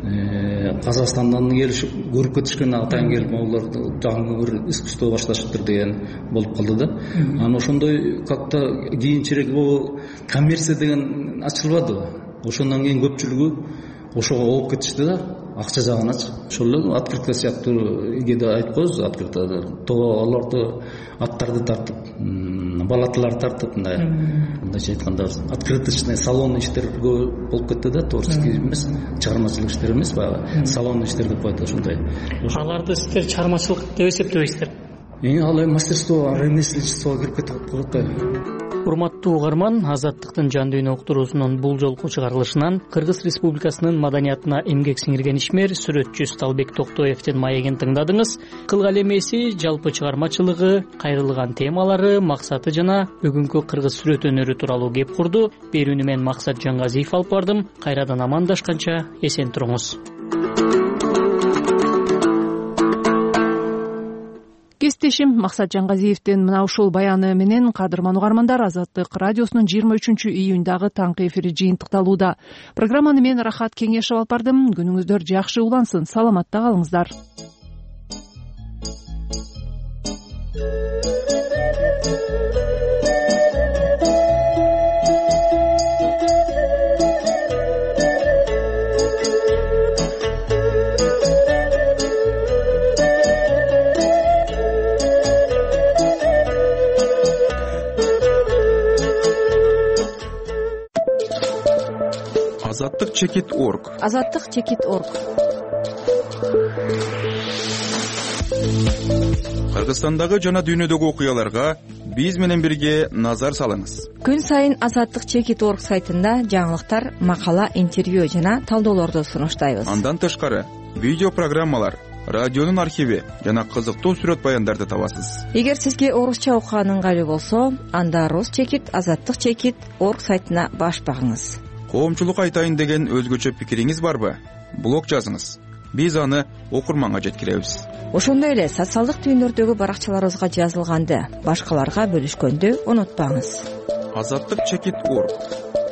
Speaker 8: Казакстандан келишип көрүп кетишкен, атайын келип оларды жаңы бир искусство башташыптыр деген болуп калды да. Анан ошондой как-то кийинчерээк бул коммерция деген ачылбады. Ошондон кийин көпчүлүгү ошого ооп кетишти да, акча жагыначы. Ошол эле открытка сыяктуу кээде айтып коебуз, открыткада тоолорду, аттарды тартып, балатыларды тартып, мындай мындайча айтканда открыточный салон иштер көп болуп кетти да, творческий эмес, чыгармачылык иштер эмес, баягы салон иштер деп коет ошондой.
Speaker 7: Аларды сиздер чыгармачылык деп эсептебейсиздер?
Speaker 8: Эң ал мастерство, ремесленчествого кирип кетип коет да.
Speaker 7: Урматтуу угарман, Азаттыктын жан дүйнө уктуруусунун бул жолку чыгарылышынан Кыргыз Республикасынын маданиятына эмгек сиңирген ишмер сүрөтчү Сталбек Токтоевдин маегин тыңдадыңыз. Кылгал эмеси, жалпы чыгармачылыгы, кайрылган темалары, максаты жана бүгүнкү кыргыз сүрөт өнөрү тууралуу кеп курду. Берүүнү мен Максат Жангазиев алып бардым. Кайрадан амандашканча эсен туруңуз.
Speaker 1: кесиптешим Максат Жангазиевдин мына ушул баяны менен кадырман угармандар Азаттык радиосунун жыйырма үчүнчү июндагы таңкы эфири жыйынтыкталууда. Программаны мен Рахат Кеңешев алып бардым. Күнүңүздөр жакшы улансын, саламатта калыңыздар.
Speaker 2: азаттык чекит орг
Speaker 10: азаттык чекит орг
Speaker 2: Кыргызстандагы жана дүйнөдөгү окуяларга биз менен бирге назар салыңыз.
Speaker 10: Күн сайын азаттык чекит орг сайтында жаңылыктар, макала, интервью жана талдоолорду сунуштайбыз.
Speaker 2: Андан тышкары видео программалар, радионун архиви жана кызыктуу сүрөт баяндарды табасыз.
Speaker 10: Эгер сизге орусча окуган ыңгайлуу болсо, анда рус чекит азаттык чекит орг сайтына баш багыңыз.
Speaker 2: Коомчулук айтайын деген өзгөчө пикириңиз барбы? Блог жазыңыз. Биз аны окурманга жеткиребиз.
Speaker 10: Ошондой эле социалдык түйүндөрдөгү баракчаларыбызга жазылганды башкаларга бөлүшкөндү унутпаңыз.
Speaker 2: азаттык чекит орг